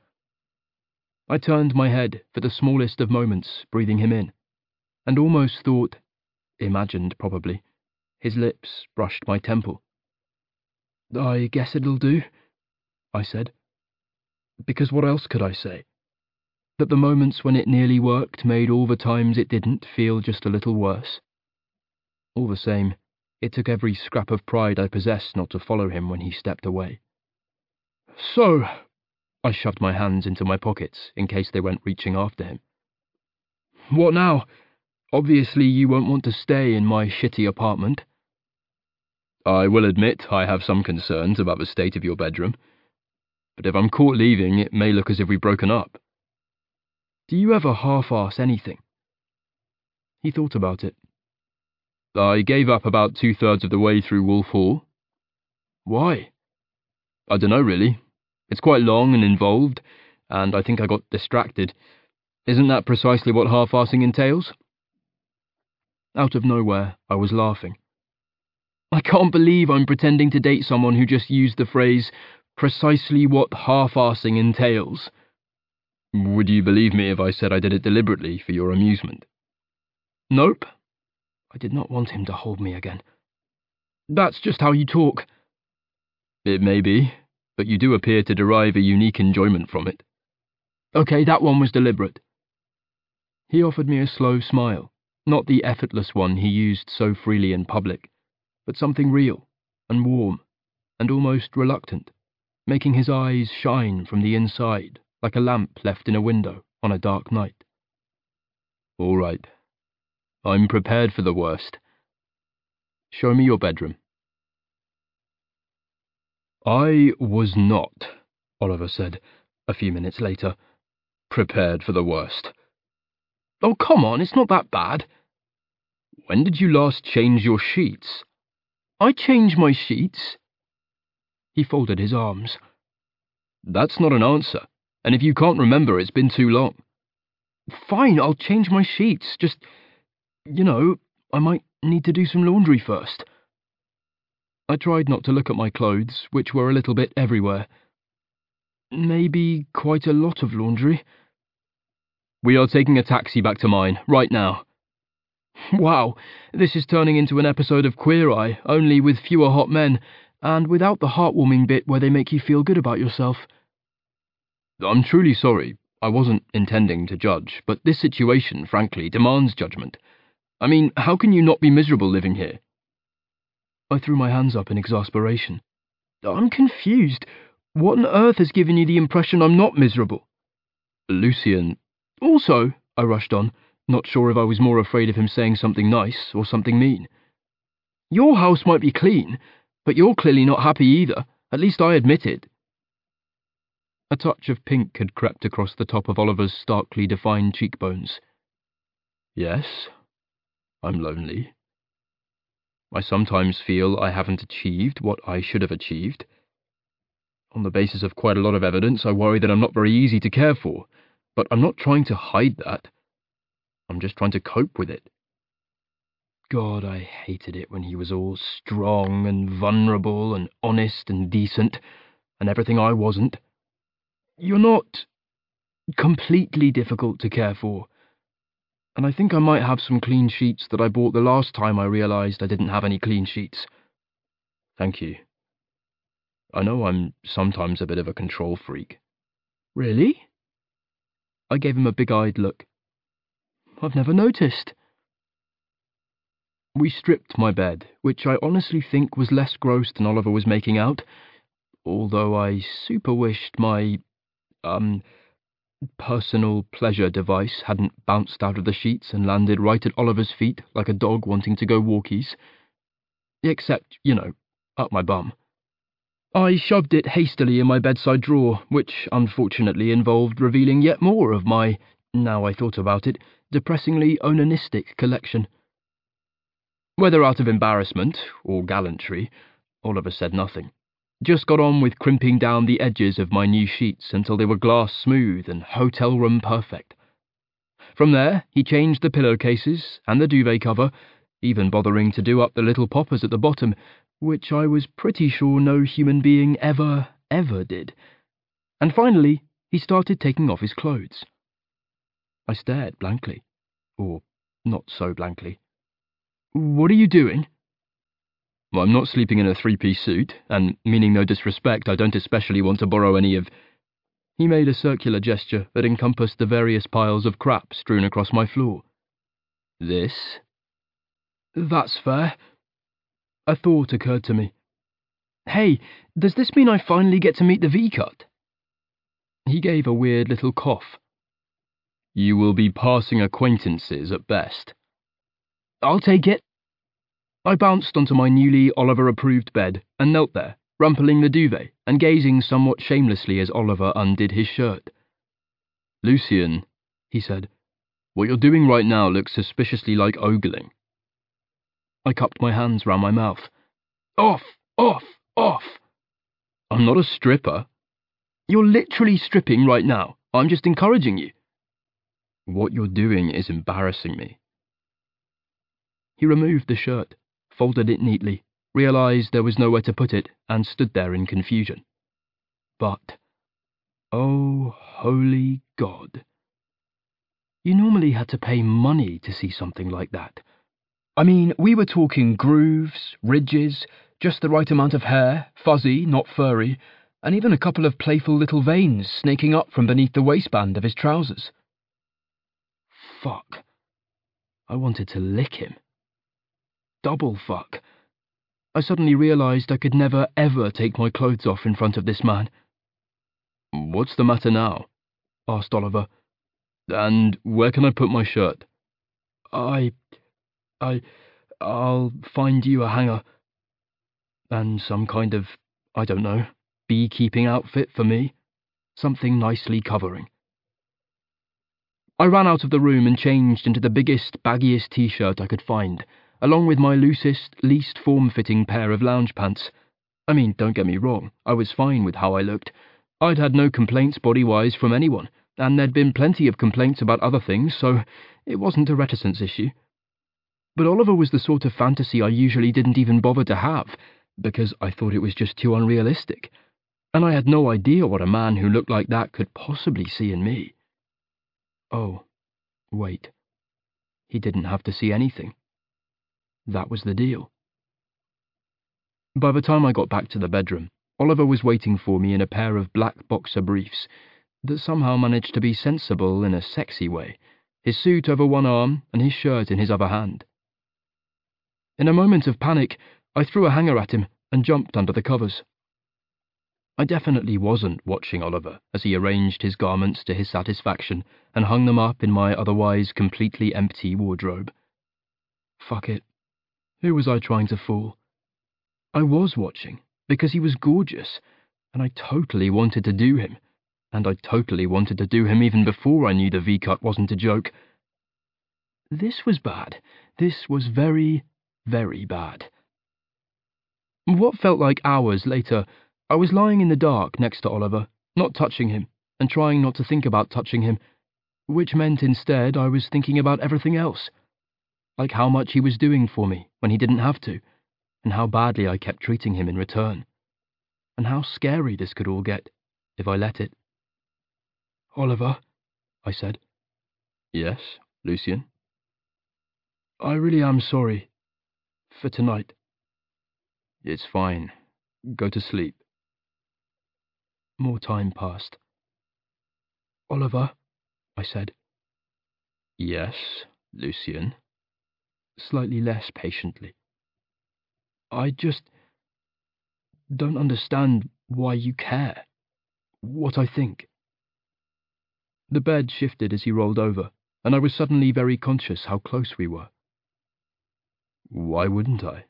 I turned my head for the smallest of moments, breathing him in, and almost thought, imagined probably, his lips brushed my temple. I guess it'll do, I said. Because what else could I say? That the moments when it nearly worked made all the times it didn't feel just a little worse. All the same, it took every scrap of pride I possessed not to follow him when he stepped away. So, I shoved my hands into my pockets in case they went reaching after him. What now? Obviously you won't want to stay in my shitty apartment. I will admit I have some concerns about the state of your bedroom. But if I'm caught leaving, it may look as if we've broken up. Do you ever half-arse anything? He thought about it. I gave up about 2/3 of the way through Wolf Hall. Why? I dunno, really. It's quite long and involved, and I think I got distracted. Isn't that precisely what half-arsing entails? Out of nowhere, I was laughing. I can't believe I'm pretending to date someone who just used the phrase, precisely what half-arsing entails. Would you believe me if I said I did it deliberately for your amusement? Nope. I did not want him to hold me again. That's just how you talk. It may be, but you do appear to derive a unique enjoyment from it. Okay, that one was deliberate. He offered me a slow smile, not the effortless one he used so freely in public, but something real, and warm, and almost reluctant, making his eyes shine from the inside like a lamp left in a window on a dark night. All right. I'm prepared for the worst. Show me your bedroom. I was not, Oliver said, a few minutes later, prepared for the worst. Oh, come on, it's not that bad. When did you last change your sheets? I change my sheets. He folded his arms. That's not an answer, and if you can't remember, it's been too long. Fine, I'll change my sheets. Just, I might need to do some laundry first. I tried not to look at my clothes, which were a little bit everywhere. Maybe quite a lot of laundry. We are taking a taxi back to mine, right now. Wow, this is turning into an episode of Queer Eye, only with fewer hot men, and without the heartwarming bit where they make you feel good about yourself. I'm truly sorry. I wasn't intending to judge, but this situation, frankly, demands judgment. I mean, how can you not be miserable living here? I threw my hands up in exasperation. I'm confused. What on earth has given you the impression I'm not miserable? Lucien. Also, I rushed on, not sure if I was more afraid of him saying something nice or something mean. Your house might be clean, but you're clearly not happy either. At least I admit it. A touch of pink had crept across the top of Oliver's starkly defined cheekbones. Yes, I'm lonely. I sometimes feel I haven't achieved what I should have achieved. On the basis of quite a lot of evidence, I worry that I'm not very easy to care for, but I'm not trying to hide that. I'm just trying to cope with it. God, I hated it when he was all strong and vulnerable and honest and decent, and everything I wasn't. You're not completely difficult to care for, and I think I might have some clean sheets that I bought the last time I realized I didn't have any clean sheets. Thank you. I know I'm sometimes a bit of a control freak. Really? I gave him a big-eyed look. I've never noticed. We stripped my bed, which I honestly think was less gross than Oliver was making out, although I super wished my, personal pleasure device hadn't bounced out of the sheets and landed right at Oliver's feet like a dog wanting to go walkies. Except, up my bum. I shoved it hastily in my bedside drawer, which unfortunately involved revealing yet more of my, now I thought about it, depressingly onanistic collection. Whether out of embarrassment or gallantry, Oliver said nothing. Just got on with crimping down the edges of my new sheets until they were glass smooth and hotel room perfect. From there, he changed the pillowcases and the duvet cover, even bothering to do up the little poppers at the bottom, which I was pretty sure no human being ever did. And finally, he started taking off his clothes. I stared blankly. Or not so blankly. What are you doing? Well, I'm not sleeping in a three-piece suit, and, meaning no disrespect, I don't especially want to borrow any of... He made a circular gesture that encompassed the various piles of crap strewn across my floor. This? That's fair. A thought occurred to me. Hey, does this mean I finally get to meet the V-Cut? He gave a weird little cough. You will be passing acquaintances at best. I'll take it. I bounced onto my newly Oliver-approved bed and knelt there, rumpling the duvet and gazing somewhat shamelessly as Oliver undid his shirt. Lucien, he said, what you're doing right now looks suspiciously like ogling. I cupped my hands round my mouth. Off! Off! Off! I'm not a stripper. You're literally stripping right now. I'm just encouraging you. What you're doing is embarrassing me. He removed the shirt, folded it neatly, realized there was nowhere to put it, and stood there in confusion. But, oh, holy God. You normally had to pay money to see something like that. I mean, we were talking grooves, ridges, just the right amount of hair, fuzzy, not furry, and even a couple of playful little veins snaking up from beneath the waistband of his trousers. Fuck. I wanted to lick him. Double fuck. I suddenly realized I could never, ever take my clothes off in front of this man. What's the matter now? Asked Oliver. And where can I put my shirt? I'll find you a hanger. And some kind of, I don't know, beekeeping outfit for me. Something nicely covering. I ran out of the room and changed into the biggest, baggiest t-shirt I could find, along with my loosest, least form-fitting pair of lounge pants. I mean, don't get me wrong, I was fine with how I looked. I'd had no complaints body-wise from anyone, and there'd been plenty of complaints about other things, so it wasn't a reticence issue. But Oliver was the sort of fantasy I usually didn't even bother to have, because I thought it was just too unrealistic, and I had no idea what a man who looked like that could possibly see in me. Oh, wait. He didn't have to see anything. That was the deal. By the time I got back to the bedroom, Oliver was waiting for me in a pair of black boxer briefs that somehow managed to be sensible in a sexy way, his suit over one arm and his shirt in his other hand. In a moment of panic, I threw a hanger at him and jumped under the covers. I definitely wasn't watching Oliver as he arranged his garments to his satisfaction and hung them up in my otherwise completely empty wardrobe. Fuck it. Who was I trying to fool? I was watching, because he was gorgeous, and I totally wanted to do him, and I totally wanted to do him even before I knew the V-cut wasn't a joke. This was bad. This was very, very bad. What felt like hours later, I was lying in the dark next to Oliver, not touching him, and trying not to think about touching him, which meant instead I was thinking about everything else, like how much he was doing for me when he didn't have to, and how badly I kept treating him in return, and how scary this could all get if I let it. Oliver, I said. Yes, Lucien? I really am sorry. For tonight. It's fine. Go to sleep. More time passed. Oliver, I said. Yes, Lucien. Slightly less patiently. I just don't understand why you care. What I think. The bed shifted as he rolled over, and I was suddenly very conscious how close we were. Why wouldn't I?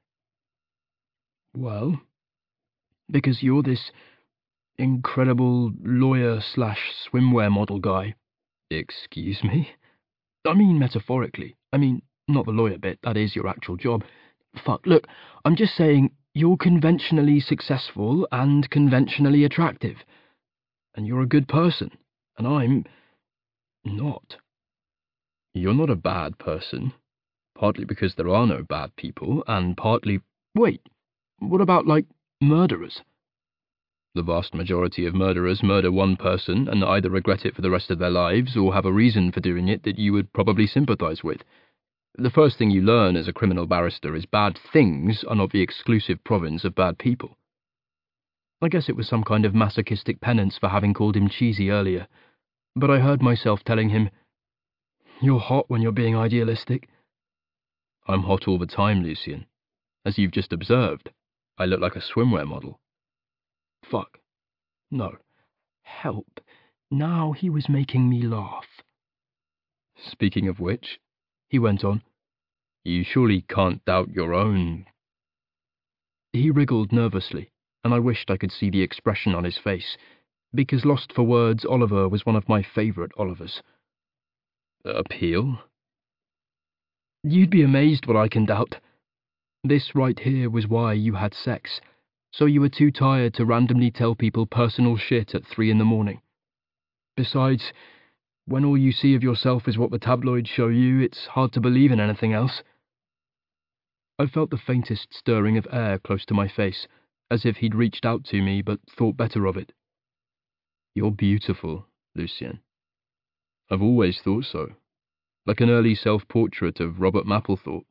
Well, because you're this incredible lawyer/swimwear model guy. Excuse me? I mean metaphorically. I mean, not the lawyer bit, that is your actual job. Fuck, look, I'm just saying you're conventionally successful and conventionally attractive. And you're a good person, and I'm not. You're not a bad person. Partly because there are no bad people, and partly... Wait, what about, like, murderers? The vast majority of murderers murder one person and either regret it for the rest of their lives or have a reason for doing it that you would probably sympathize with. The first thing you learn as a criminal barrister is bad things are not the exclusive province of bad people. I guess it was some kind of masochistic penance for having called him cheesy earlier, but I heard myself telling him, "You're hot when you're being idealistic." I'm hot all the time, Lucien. As you've just observed, I look like a swimwear model. Fuck. No. Help. Now he was making me laugh. Speaking of which, he went on, you surely can't doubt your own... He wriggled nervously, and I wished I could see the expression on his face, because lost for words Oliver was one of my favourite Olivers. Appeal? You'd be amazed what I can doubt. This right here was why you had sex, so you were too tired to randomly tell people personal shit at 3 a.m. Besides, when all you see of yourself is what the tabloids show you, it's hard to believe in anything else. I felt the faintest stirring of air close to my face, as if he'd reached out to me but thought better of it. You're beautiful, Lucien. I've always thought so. Like an early self-portrait of Robert Mapplethorpe.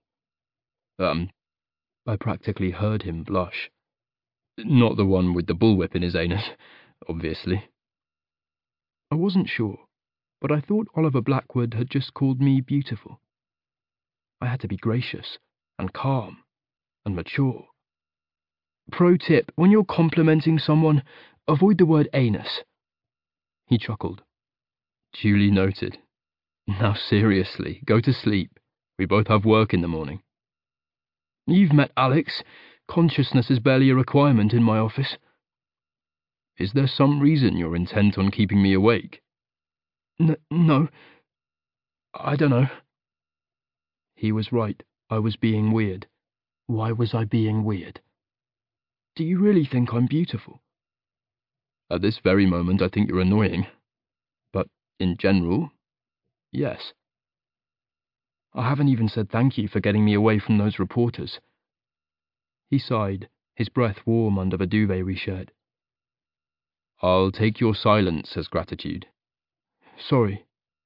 I practically heard him blush. Not the one with the bullwhip in his anus, obviously. I wasn't sure, but I thought Oliver Blackwood had just called me beautiful. I had to be gracious, and calm, and mature. Pro tip, when you're complimenting someone, avoid the word anus. He chuckled. Duly noted. Now seriously, go to sleep. We both have work in the morning. You've met Alex. Consciousness is barely a requirement in my office. Is there some reason you're intent on keeping me awake? No. I don't know. He was right. I was being weird. Why was I being weird? Do you really think I'm beautiful? At this very moment, I think you're annoying. But in general, yes. I haven't even said thank you for getting me away from those reporters. He sighed, his breath warm under the duvet we shared. I'll take your silence as gratitude. Sorry.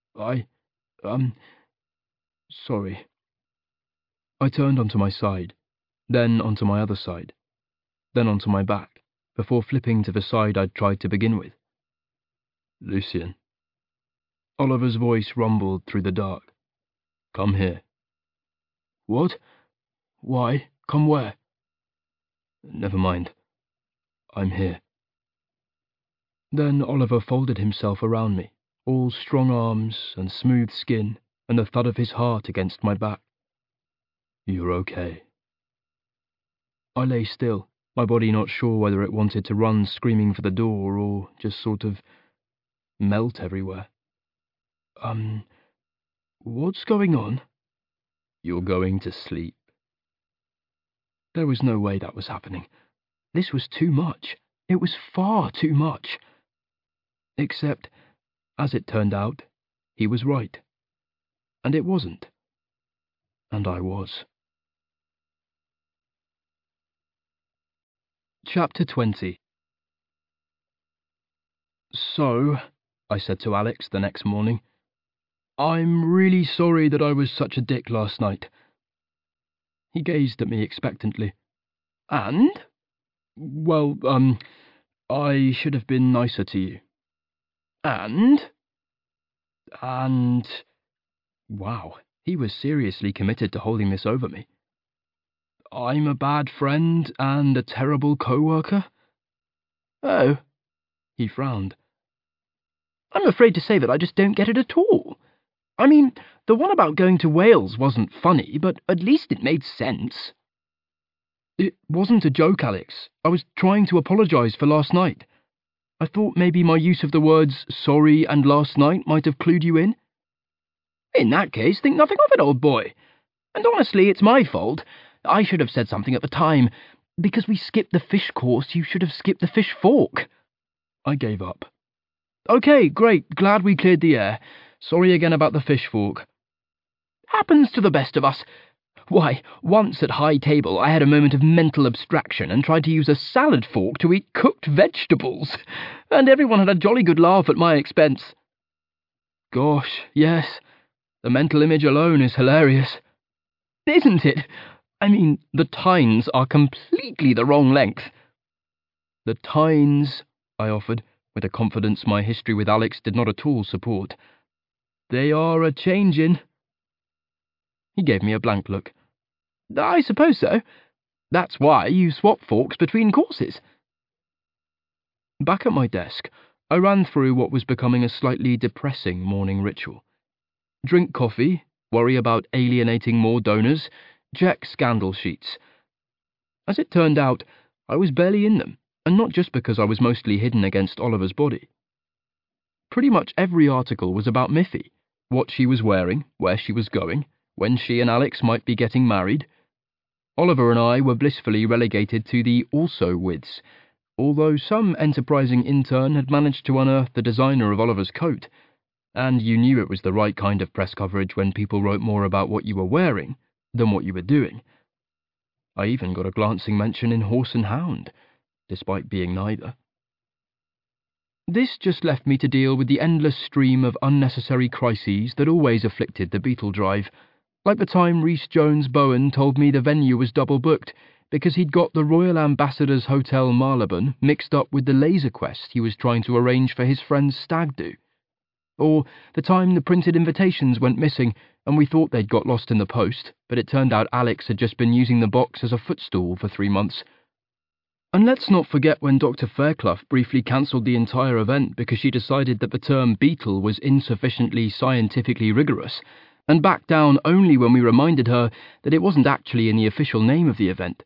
Sorry. I turned onto my side, then onto my other side, then onto my back, before flipping to the side I'd tried to begin with. Lucien. Oliver's voice rumbled through the dark. Come here. What? Why? Come where? Never mind. I'm here. Then Oliver folded himself around me, all strong arms and smooth skin, and the thud of his heart against my back. You're okay. I lay still, my body not sure whether it wanted to run screaming for the door or just sort of melt everywhere. What's going on? You're going to sleep. There was no way that was happening. This was too much. It was far too much. Except, as it turned out, he was right. And it wasn't. And I was. Chapter 20. So, I said to Alex the next morning, I'm really sorry that I was such a dick last night. He gazed at me expectantly. And? Well, I should have been nicer to you. And? Wow, he was seriously committed to holding this over me. I'm a bad friend and a terrible co-worker? Oh, he frowned. I'm afraid to say that I just don't get it at all. I mean, the one about going to Wales wasn't funny, but at least it made sense. It wasn't a joke, Alex. I was trying to apologise for last night. I thought maybe my use of the words sorry and last night might have clued you in. In that case, think nothing of it, old boy. And honestly, it's my fault. I should have said something at the time. Because we skipped the fish course, you should have skipped the fish fork. I gave up. Okay, great. Glad we cleared the air. Sorry again about the fish fork. Happens to the best of us. Why, once at high table I had a moment of mental abstraction and tried to use a salad fork to eat cooked vegetables, and everyone had a jolly good laugh at my expense. Gosh, yes, the mental image alone is hilarious. Isn't it? I mean, the tines are completely the wrong length. The tines, I offered, with a confidence my history with Alex did not at all support. They are a-changin'. He gave me a blank look. I suppose so. That's why you swap forks between courses. Back at my desk, I ran through what was becoming a slightly depressing morning ritual. Drink coffee, worry about alienating more donors, check scandal sheets. As it turned out, I was barely in them, and not just because I was mostly hidden against Oliver's body. Pretty much every article was about Miffy, what she was wearing, where she was going, when she and Alex might be getting married. Oliver and I were blissfully relegated to the also-withs, although some enterprising intern had managed to unearth the designer of Oliver's coat, and you knew it was the right kind of press coverage when people wrote more about what you were wearing than what you were doing. I even got a glancing mention in Horse and Hound, despite being neither. This just left me to deal with the endless stream of unnecessary crises that always afflicted the Beetle Drive, like the time Rhys Jones Bowen told me the venue was double-booked because he'd got the Royal Ambassador's Hotel Marylebone mixed up with the Laser Quest he was trying to arrange for his friend's stag do. Or the time the printed invitations went missing and we thought they'd got lost in the post, but it turned out Alex had just been using the box as a footstool for 3 months. And let's not forget when Dr. Fairclough briefly cancelled the entire event because she decided that the term beetle was insufficiently scientifically rigorous, and backed down only when we reminded her that it wasn't actually in the official name of the event.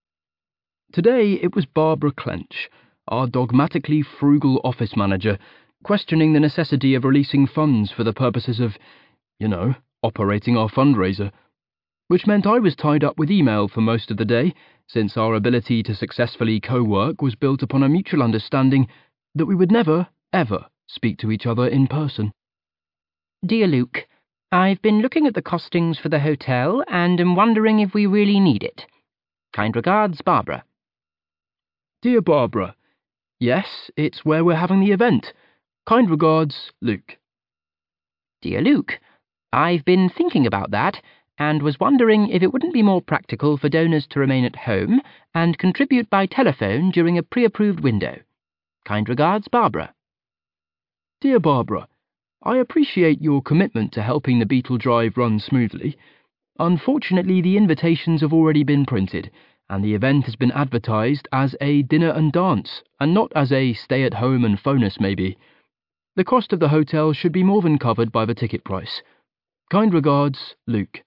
Today it was Barbara Clench, our dogmatically frugal office manager, questioning the necessity of releasing funds for the purposes of, operating our fundraiser. which meant I was tied up with email for most of the day, since our ability to successfully co-work was built upon a mutual understanding that we would never, ever speak to each other in person. Dear Luke, I've been looking at the costings for the hotel and am wondering if we really need it. Kind regards, Barbara. Dear Barbara, yes, it's where we're having the event. Kind regards, Luke. Dear Luke, I've been thinking about that and was wondering if it wouldn't be more practical for donors to remain at home and contribute by telephone during a pre-approved window. Kind regards, Barbara. Dear Barbara, I appreciate your commitment to helping the Beetle Drive run smoothly. Unfortunately, the invitations have already been printed, and the event has been advertised as a dinner and dance, and not as a stay-at-home and phone us maybe. The cost of the hotel should be more than covered by the ticket price. Kind regards, Luke.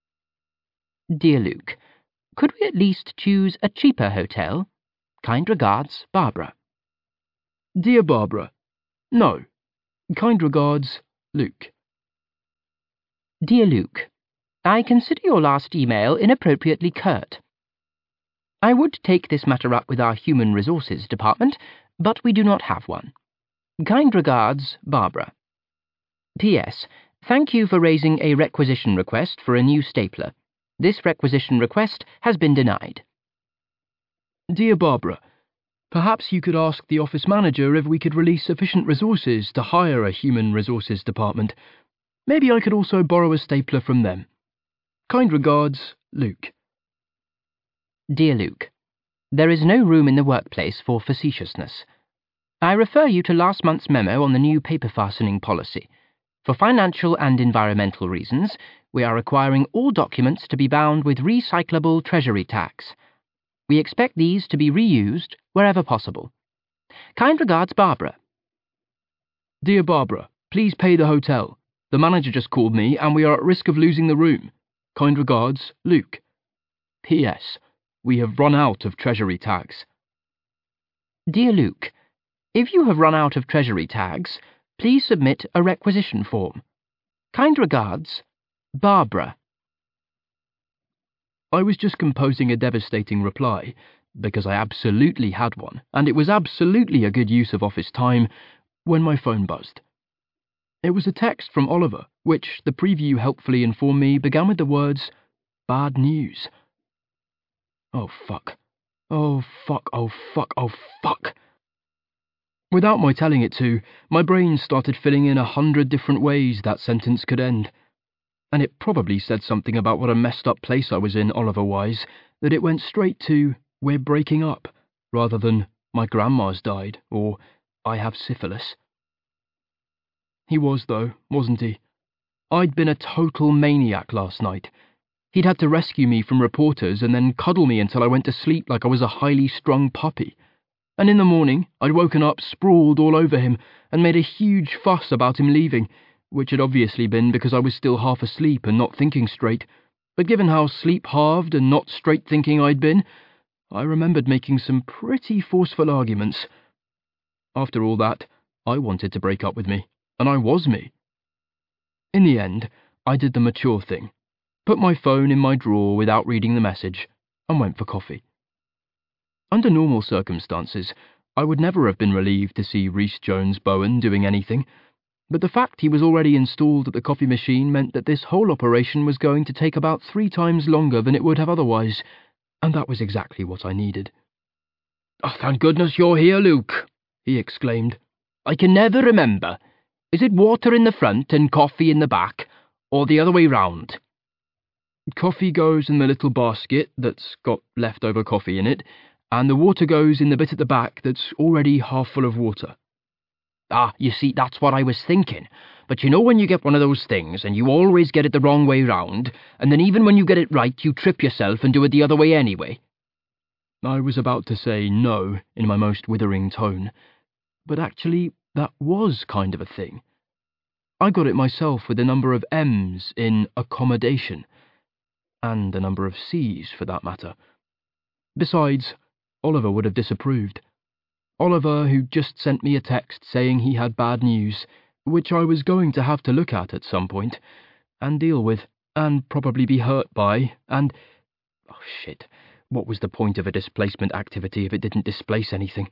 Dear Luke, could we at least choose a cheaper hotel? Kind regards, Barbara. Dear Barbara, no. Kind regards, Luke. Dear Luke, I consider your last email inappropriately curt. I would take this matter up with our Human Resources Department, but we do not have one. Kind regards, Barbara. P.S. Thank you for raising a requisition request for a new stapler. This requisition request has been denied. Dear Barbara, perhaps you could ask the office manager if we could release sufficient resources to hire a Human Resources Department. Maybe I could also borrow a stapler from them. Kind regards, Luke. Dear Luke, there is no room in the workplace for facetiousness. I refer you to last month's memo on the new paper fastening policy. For financial and environmental reasons, we are requiring all documents to be bound with recyclable treasury tags. We expect these to be reused wherever possible. Kind regards, Barbara. Dear Barbara, please pay the hotel. The manager just called me and we are at risk of losing the room. Kind regards, Luke. P.S. We have run out of treasury tags. Dear Luke, if you have run out of treasury tags, please submit a requisition form. Kind regards, Barbara. I was just composing a devastating reply, because I absolutely had one, and it was absolutely a good use of office time, when my phone buzzed. It was a text from Oliver, which, the preview helpfully informed me, began with the words, "Bad news." Oh fuck. Oh fuck, oh fuck, oh fuck. Without my telling it to, my brain started filling in 100 different ways that sentence could end. And it probably said something about what a messed up place I was in, Oliver-wise, that it went straight to, "We're breaking up," rather than, "My grandma's died," or, "I have syphilis." He was, though, wasn't he? I'd been a total maniac last night. He'd had to rescue me from reporters and then cuddle me until I went to sleep like I was a highly strung puppy. And in the morning, I'd woken up sprawled all over him and made a huge fuss about him leaving, which had obviously been because I was still half asleep and not thinking straight, but given how sleep-halved and not straight-thinking I'd been, I remembered making some pretty forceful arguments. After all that, I wanted to break up with me, and I was me. In the end, I did the mature thing, put my phone in my drawer without reading the message, and went for coffee. Under normal circumstances, I would never have been relieved to see Rhys Jones Bowen doing anything, but the fact he was already installed at the coffee machine meant that this whole operation was going to take about 3 times longer than it would have otherwise, and that was exactly what I needed. "Oh, thank goodness you're here, Luke," he exclaimed. "I can never remember. Is it water in the front and coffee in the back, or the other way round?" "Coffee goes in the little basket that's got leftover coffee in it, and the water goes in the bit at the back that's already half full of water." "Ah, you see, that's what I was thinking. But you know when you get one of those things, and you always get it the wrong way round, and then even when you get it right, you trip yourself and do it the other way anyway?" I was about to say no in my most withering tone, but actually that was kind of a thing. I got it myself with a number of M's in accommodation, and a number of C's for that matter. Besides, Oliver would have disapproved. Oliver, who just sent me a text saying he had bad news, which I was going to have to look at some point, and deal with, and probably be hurt by, and... Oh, shit. What was the point of a displacement activity if it didn't displace anything?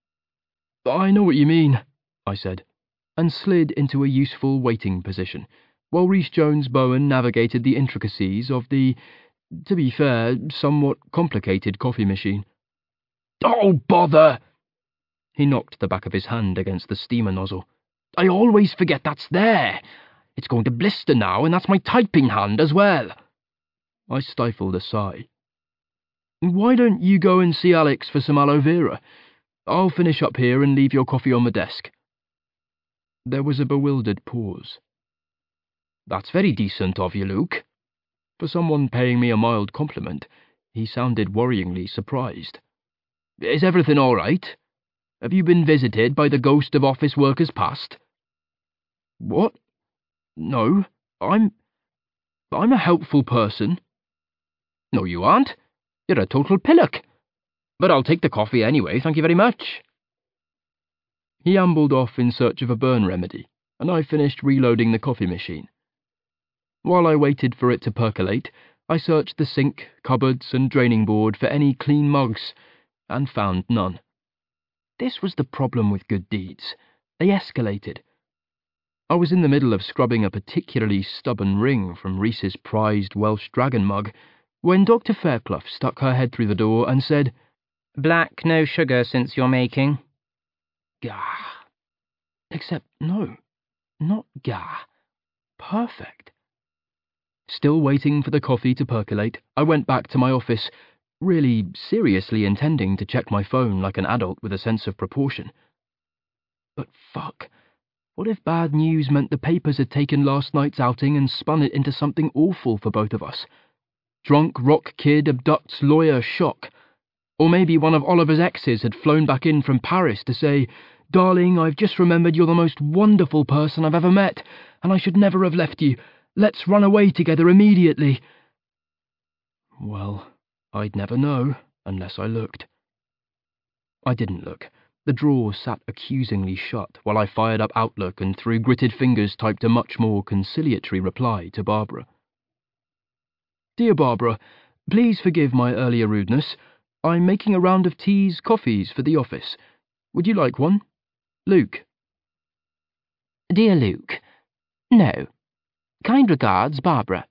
I know what you mean, I said, and slid into a useful waiting position, while Rhys-Jones-Bowen navigated the intricacies of the, to be fair, somewhat complicated coffee machine. Oh, bother! He knocked the back of his hand against the steamer nozzle. I always forget that's there. It's going to blister now, and that's my typing hand as well. I stifled a sigh. Why don't you go and see Alex for some aloe vera? I'll finish up here and leave your coffee on the desk. There was a bewildered pause. That's very decent of you, Luke. For someone paying me a mild compliment, he sounded worryingly surprised. Is everything all right? Have you been visited by the ghost of office workers past? What? No, I'm a helpful person. No, you aren't. You're a total pillock. But I'll take the coffee anyway, thank you very much. He ambled off in search of a burn remedy, and I finished reloading the coffee machine. While I waited for it to percolate, I searched the sink, cupboards, and draining board for any clean mugs, and found none. This was the problem with good deeds. They escalated. I was in the middle of scrubbing a particularly stubborn ring from Reese's prized Welsh Dragon mug, when Dr. Fairclough stuck her head through the door and said, Black, no sugar since you're making. Gah. Except, no, not gah. Perfect. Still waiting for the coffee to percolate, I went back to my office, really seriously intending to check my phone like an adult with a sense of proportion. But fuck, what if bad news meant the papers had taken last night's outing and spun it into something awful for both of us? Drunk rock kid abducts lawyer shock. Or maybe one of Oliver's exes had flown back in from Paris to say, Darling, I've just remembered you're the most wonderful person I've ever met, and I should never have left you. Let's run away together immediately. Well, I'd never know, unless I looked. I didn't look. The drawer sat accusingly shut while I fired up Outlook and through gritted fingers typed a much more conciliatory reply to Barbara. Dear Barbara, please forgive my earlier rudeness. I'm making a round of teas, coffees for the office. Would you like one? Luke. Dear Luke, no. Kind regards, Barbara.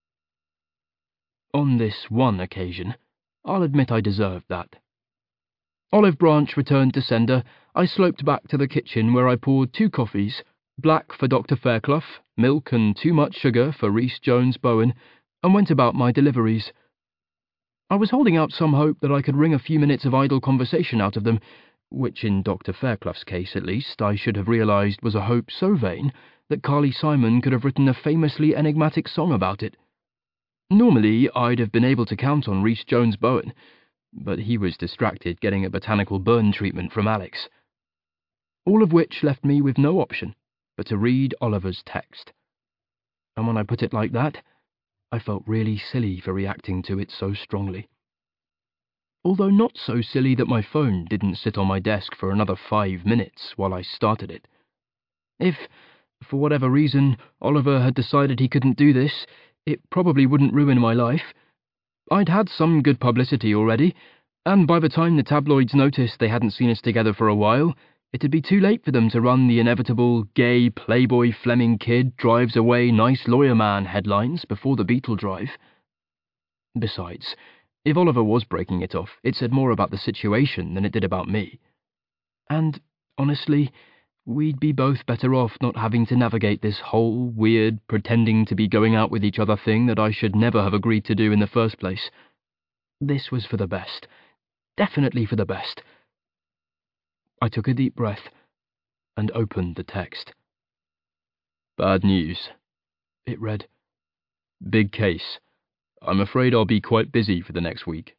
On this one occasion, I'll admit I deserved that. Olive Branch returned to sender. I sloped back to the kitchen where I poured 2 coffees, black for Dr. Fairclough, milk and too much sugar for Rhys-Jones-Bowen, and went about my deliveries. I was holding out some hope that I could wring a few minutes of idle conversation out of them, which in Dr. Fairclough's case at least I should have realised was a hope so vain that Carly Simon could have written a famously enigmatic song about it. Normally I'd have been able to count on Rhys-Jones-Bowen, but he was distracted getting a botanical burn treatment from Alex. All of which left me with no option but to read Oliver's text. And when I put it like that, I felt really silly for reacting to it so strongly. Although not so silly that my phone didn't sit on my desk for another 5 minutes while I started it. If, for whatever reason, Oliver had decided he couldn't do this, it probably wouldn't ruin my life. I'd had some good publicity already, and by the time the tabloids noticed they hadn't seen us together for a while, it'd be too late for them to run the inevitable gay playboy Fleming kid drives away nice lawyer man headlines before the Beetle drive. Besides, if Oliver was breaking it off, it said more about the situation than it did about me. And, honestly, we'd be both better off not having to navigate this whole weird pretending to be going out with each other thing that I should never have agreed to do in the first place. This was for the best. Definitely for the best. I took a deep breath and opened the text. Bad news. It read, Big case. I'm afraid I'll be quite busy for the next week.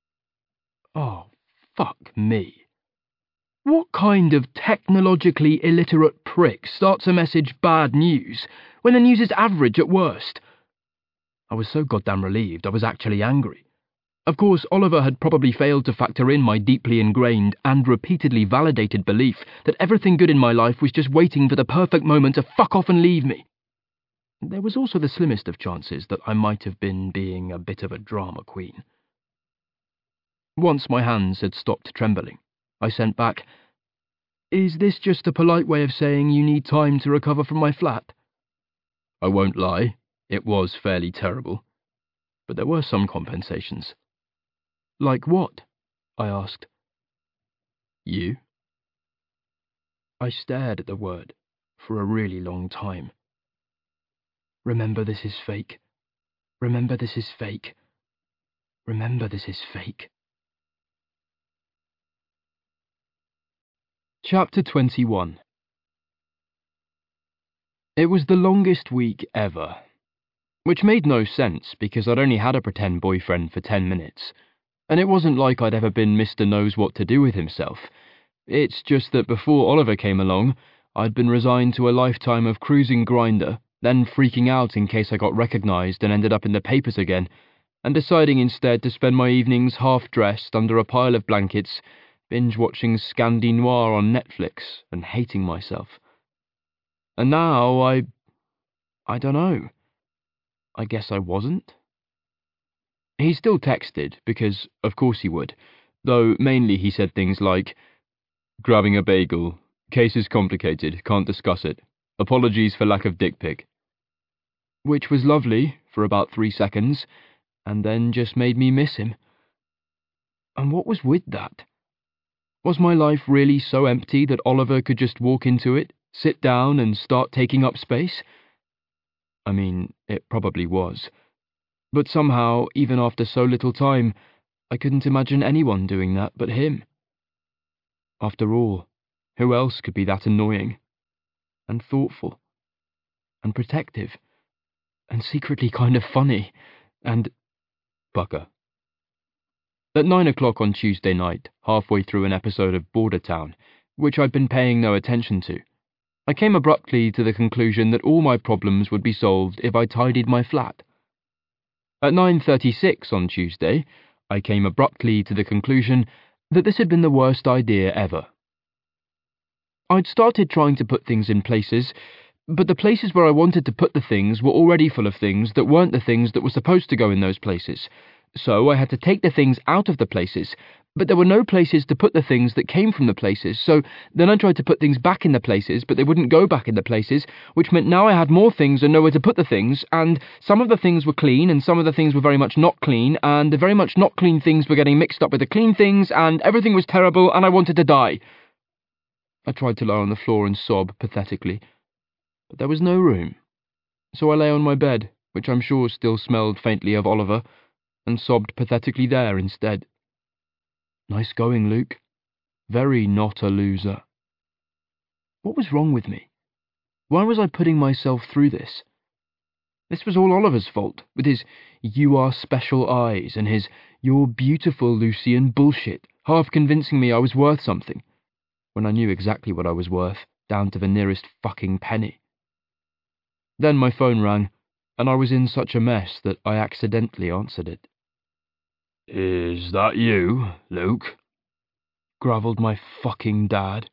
Oh, fuck me. What kind of technologically illiterate prick starts a message bad news when the news is average at worst? I was so goddamn relieved I was actually angry. Of course, Oliver had probably failed to factor in my deeply ingrained and repeatedly validated belief that everything good in my life was just waiting for the perfect moment to fuck off and leave me. There was also the slimmest of chances that I might have been being a bit of a drama queen. Once my hands had stopped trembling, I sent back, "Is this just a polite way of saying you need time to recover from my flat?" I won't lie, it was fairly terrible, but there were some compensations. "Like what?" I asked. "You?" I stared at the word for a really long time. Remember this is fake. Remember this is fake. Remember this is fake. Chapter 21. It was the longest week ever, which made no sense because I'd only had a pretend boyfriend for 10 minutes, and it wasn't like I'd ever been Mr. Knows What to Do with himself. It's just that before Oliver came along, I'd been resigned to a lifetime of cruising Grindr, then freaking out in case I got recognised and ended up in the papers again, and deciding instead to spend my evenings half-dressed under a pile of blankets, binge-watching Scandi Noir on Netflix and hating myself. And now I don't know. I guess I wasn't. He still texted, because of course he would, though mainly he said things like, "Grabbing a bagel. Case is complicated, can't discuss it. Apologies for lack of dick pic." Which was lovely for about 3 seconds, and then just made me miss him. And what was with that? Was my life really so empty that Oliver could just walk into it, sit down, and start taking up space? I mean, it probably was. But somehow, even after so little time, I couldn't imagine anyone doing that but him. After all, who else could be that annoying, and thoughtful, and protective, and secretly kind of funny, and bugger. At 9 o'clock on Tuesday night, halfway through an episode of Border Town, which I'd been paying no attention to, I came abruptly to the conclusion that all my problems would be solved if I tidied my flat. At 9:36 on Tuesday, I came abruptly to the conclusion that this had been the worst idea ever. I'd started trying to put things in places, but the places where I wanted to put the things were already full of things that weren't the things that were supposed to go in those places. So I had to take the things out of the places, but there were no places to put the things that came from the places, so then I tried to put things back in the places, but they wouldn't go back in the places, which meant now I had more things and nowhere to put the things, and some of the things were clean, and some of the things were very much not clean, and the very much not clean things were getting mixed up with the clean things, and everything was terrible, and I wanted to die. I tried to lie on the floor and sob pathetically, but there was no room, so I lay on my bed, which I'm sure still smelled faintly of Oliver, and sobbed pathetically there instead. Nice going, Luke. Very not a loser. What was wrong with me? Why was I putting myself through this? This was all Oliver's fault, with his "you are special" eyes and his "you're beautiful, Lucian" bullshit, half convincing me I was worth something, when I knew exactly what I was worth, down to the nearest fucking penny. Then my phone rang, and I was in such a mess that I accidentally answered it. "Is that you, Luke?" Grovelled my fucking dad.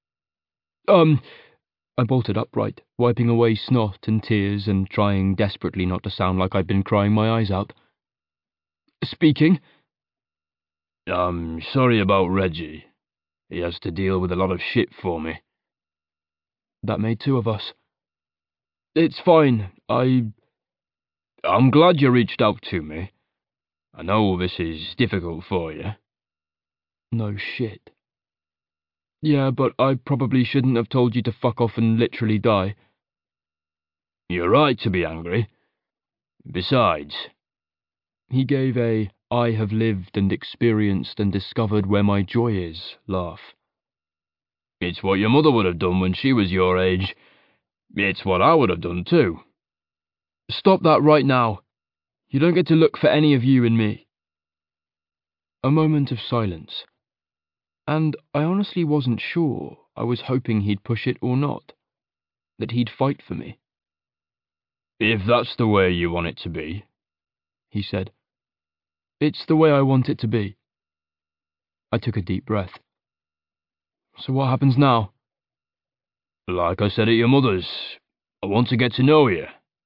I bolted upright, wiping away snot and tears and trying desperately not to sound like I'd been crying my eyes out. "Speaking." "I'm sorry about Reggie. He has to deal with a lot of shit for me." That made 2 of us. "It's fine. I'm glad you reached out to me. I know this is difficult for you." No shit. "Yeah, but I probably shouldn't have told you to fuck off and literally die." "You're right to be angry. Besides..." He gave a "I have lived and experienced and discovered where my joy is" laugh. "It's what your mother would have done when she was your age. It's what I would have done too." "Stop that right now. You don't get to look for any of you in me." A moment of silence. And I honestly wasn't sure. I was hoping he'd push it or not. That he'd fight for me. "If that's the way you want it to be," he said. "It's the way I want it to be." I took a deep breath. "So what happens now?" "Like I said at your mother's, I want to get to know you.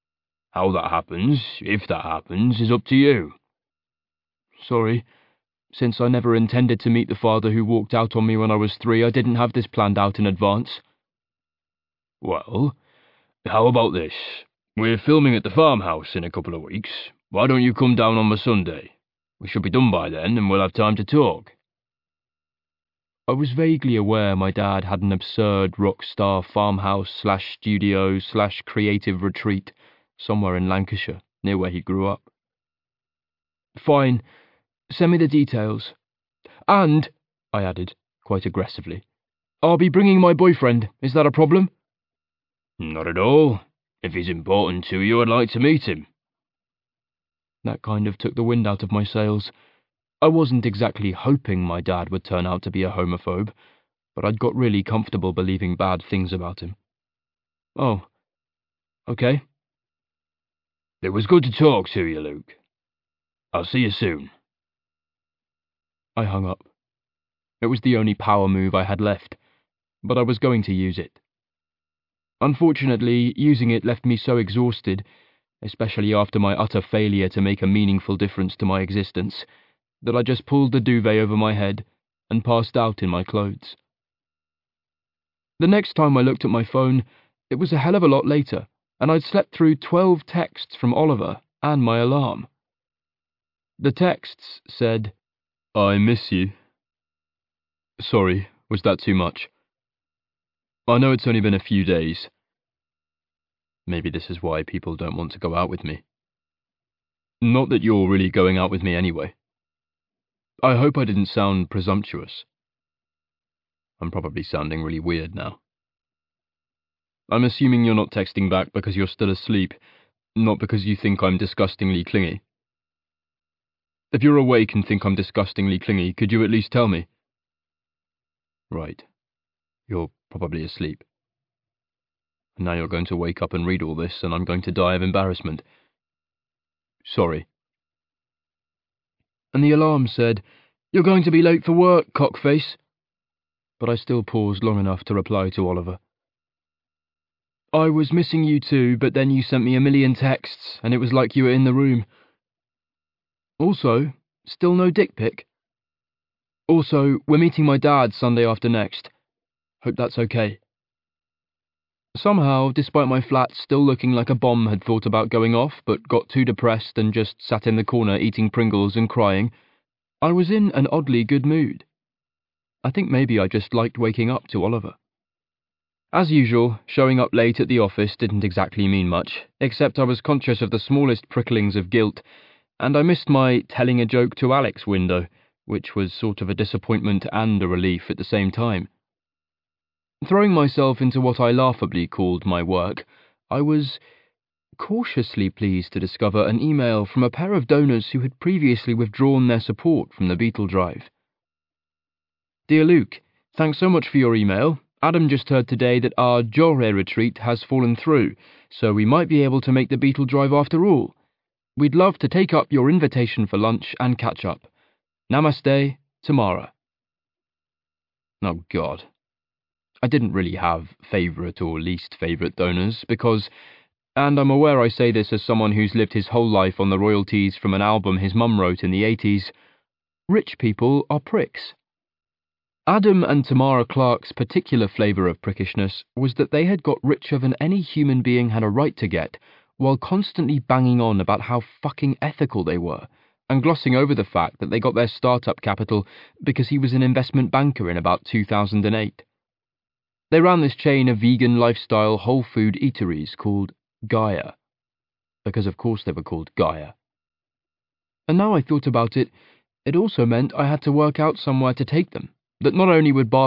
How that happens, if that happens, is up to you. Sorry. Since I never intended to meet the father who walked out on me when I was 3, I didn't have this planned out in advance. Well, how about this? We're filming at the farmhouse in a couple of weeks. Why don't you come down on the Sunday? We should be done by then, and we'll have time to talk. I was vaguely aware my dad had an absurd rock-star farmhouse/studio/creative retreat somewhere in Lancashire, near where he grew up. Fine. Send me the details. And, I added, quite aggressively, I'll be bringing my boyfriend. Is that a problem? Not at all. If he's important to you, I'd like to meet him. That kind of took the wind out of my sails. I wasn't exactly hoping my dad would turn out to be a homophobe, but I'd got really comfortable believing bad things about him. Oh. Okay. It was good to talk to you, Luke. I'll see you soon. I hung up. It was the only power move I had left, but I was going to use it. Unfortunately, using it left me so exhausted, especially after my utter failure to make a meaningful difference to my existence, that I just pulled the duvet over my head and passed out in my clothes. The next time I looked at my phone, it was a hell of a lot later, and I'd slept through 12 texts from Oliver and my alarm. The texts said, I miss you. Sorry, was that too much? I know it's only been a few days. Maybe this is why people don't want to go out with me. Not that you're really going out with me anyway. I hope I didn't sound presumptuous. I'm probably sounding really weird now. I'm assuming you're not texting back because you're still asleep, not because you think I'm disgustingly clingy. If you're awake and think I'm disgustingly clingy, could you at least tell me? Right. You're probably asleep. And now you're going to wake up and read all this, and I'm going to die of embarrassment. Sorry. And the alarm said, You're going to be late for work, cockface. But I still paused long enough to reply to Oliver. I was missing you too, but then you sent me a million texts, and it was like you were in the room. Also, still no dick pic? Also, we're meeting my dad Sunday after next. Hope that's okay. Somehow, despite my flat still looking like a bomb had thought about going off but got too depressed and just sat in the corner eating Pringles and crying, I was in an oddly good mood. I think maybe I just liked waking up to Oliver. As usual, showing up late at the office didn't exactly mean much, except I was conscious of the smallest pricklings of guilt, and I missed my telling a joke to Alex window, which was sort of a disappointment and a relief at the same time. Throwing myself into what I laughably called my work, I was cautiously pleased to discover an email from a pair of donors who had previously withdrawn their support from the Beetle Drive. Dear Luke, thanks so much for your email. Adam just heard today that our Jore retreat has fallen through, so we might be able to make the Beetle Drive after all. We'd love to take up your invitation for lunch and catch up. Namaste, Tamara. Oh God. I didn't really have favourite or least favourite donors because, and I'm aware I say this as someone who's lived his whole life on the royalties from an album his mum wrote in the 80s, rich people are pricks. Adam and Tamara Clark's particular flavour of prickishness was that they had got richer than any human being had a right to get, while constantly banging on about how fucking ethical they were, and glossing over the fact that they got their startup capital because he was an investment banker in about 2008. They ran this chain of vegan lifestyle whole food eateries called Gaia, because of course they were called Gaia. And now I thought about it, it also meant I had to work out somewhere to take them, that not only would Barbara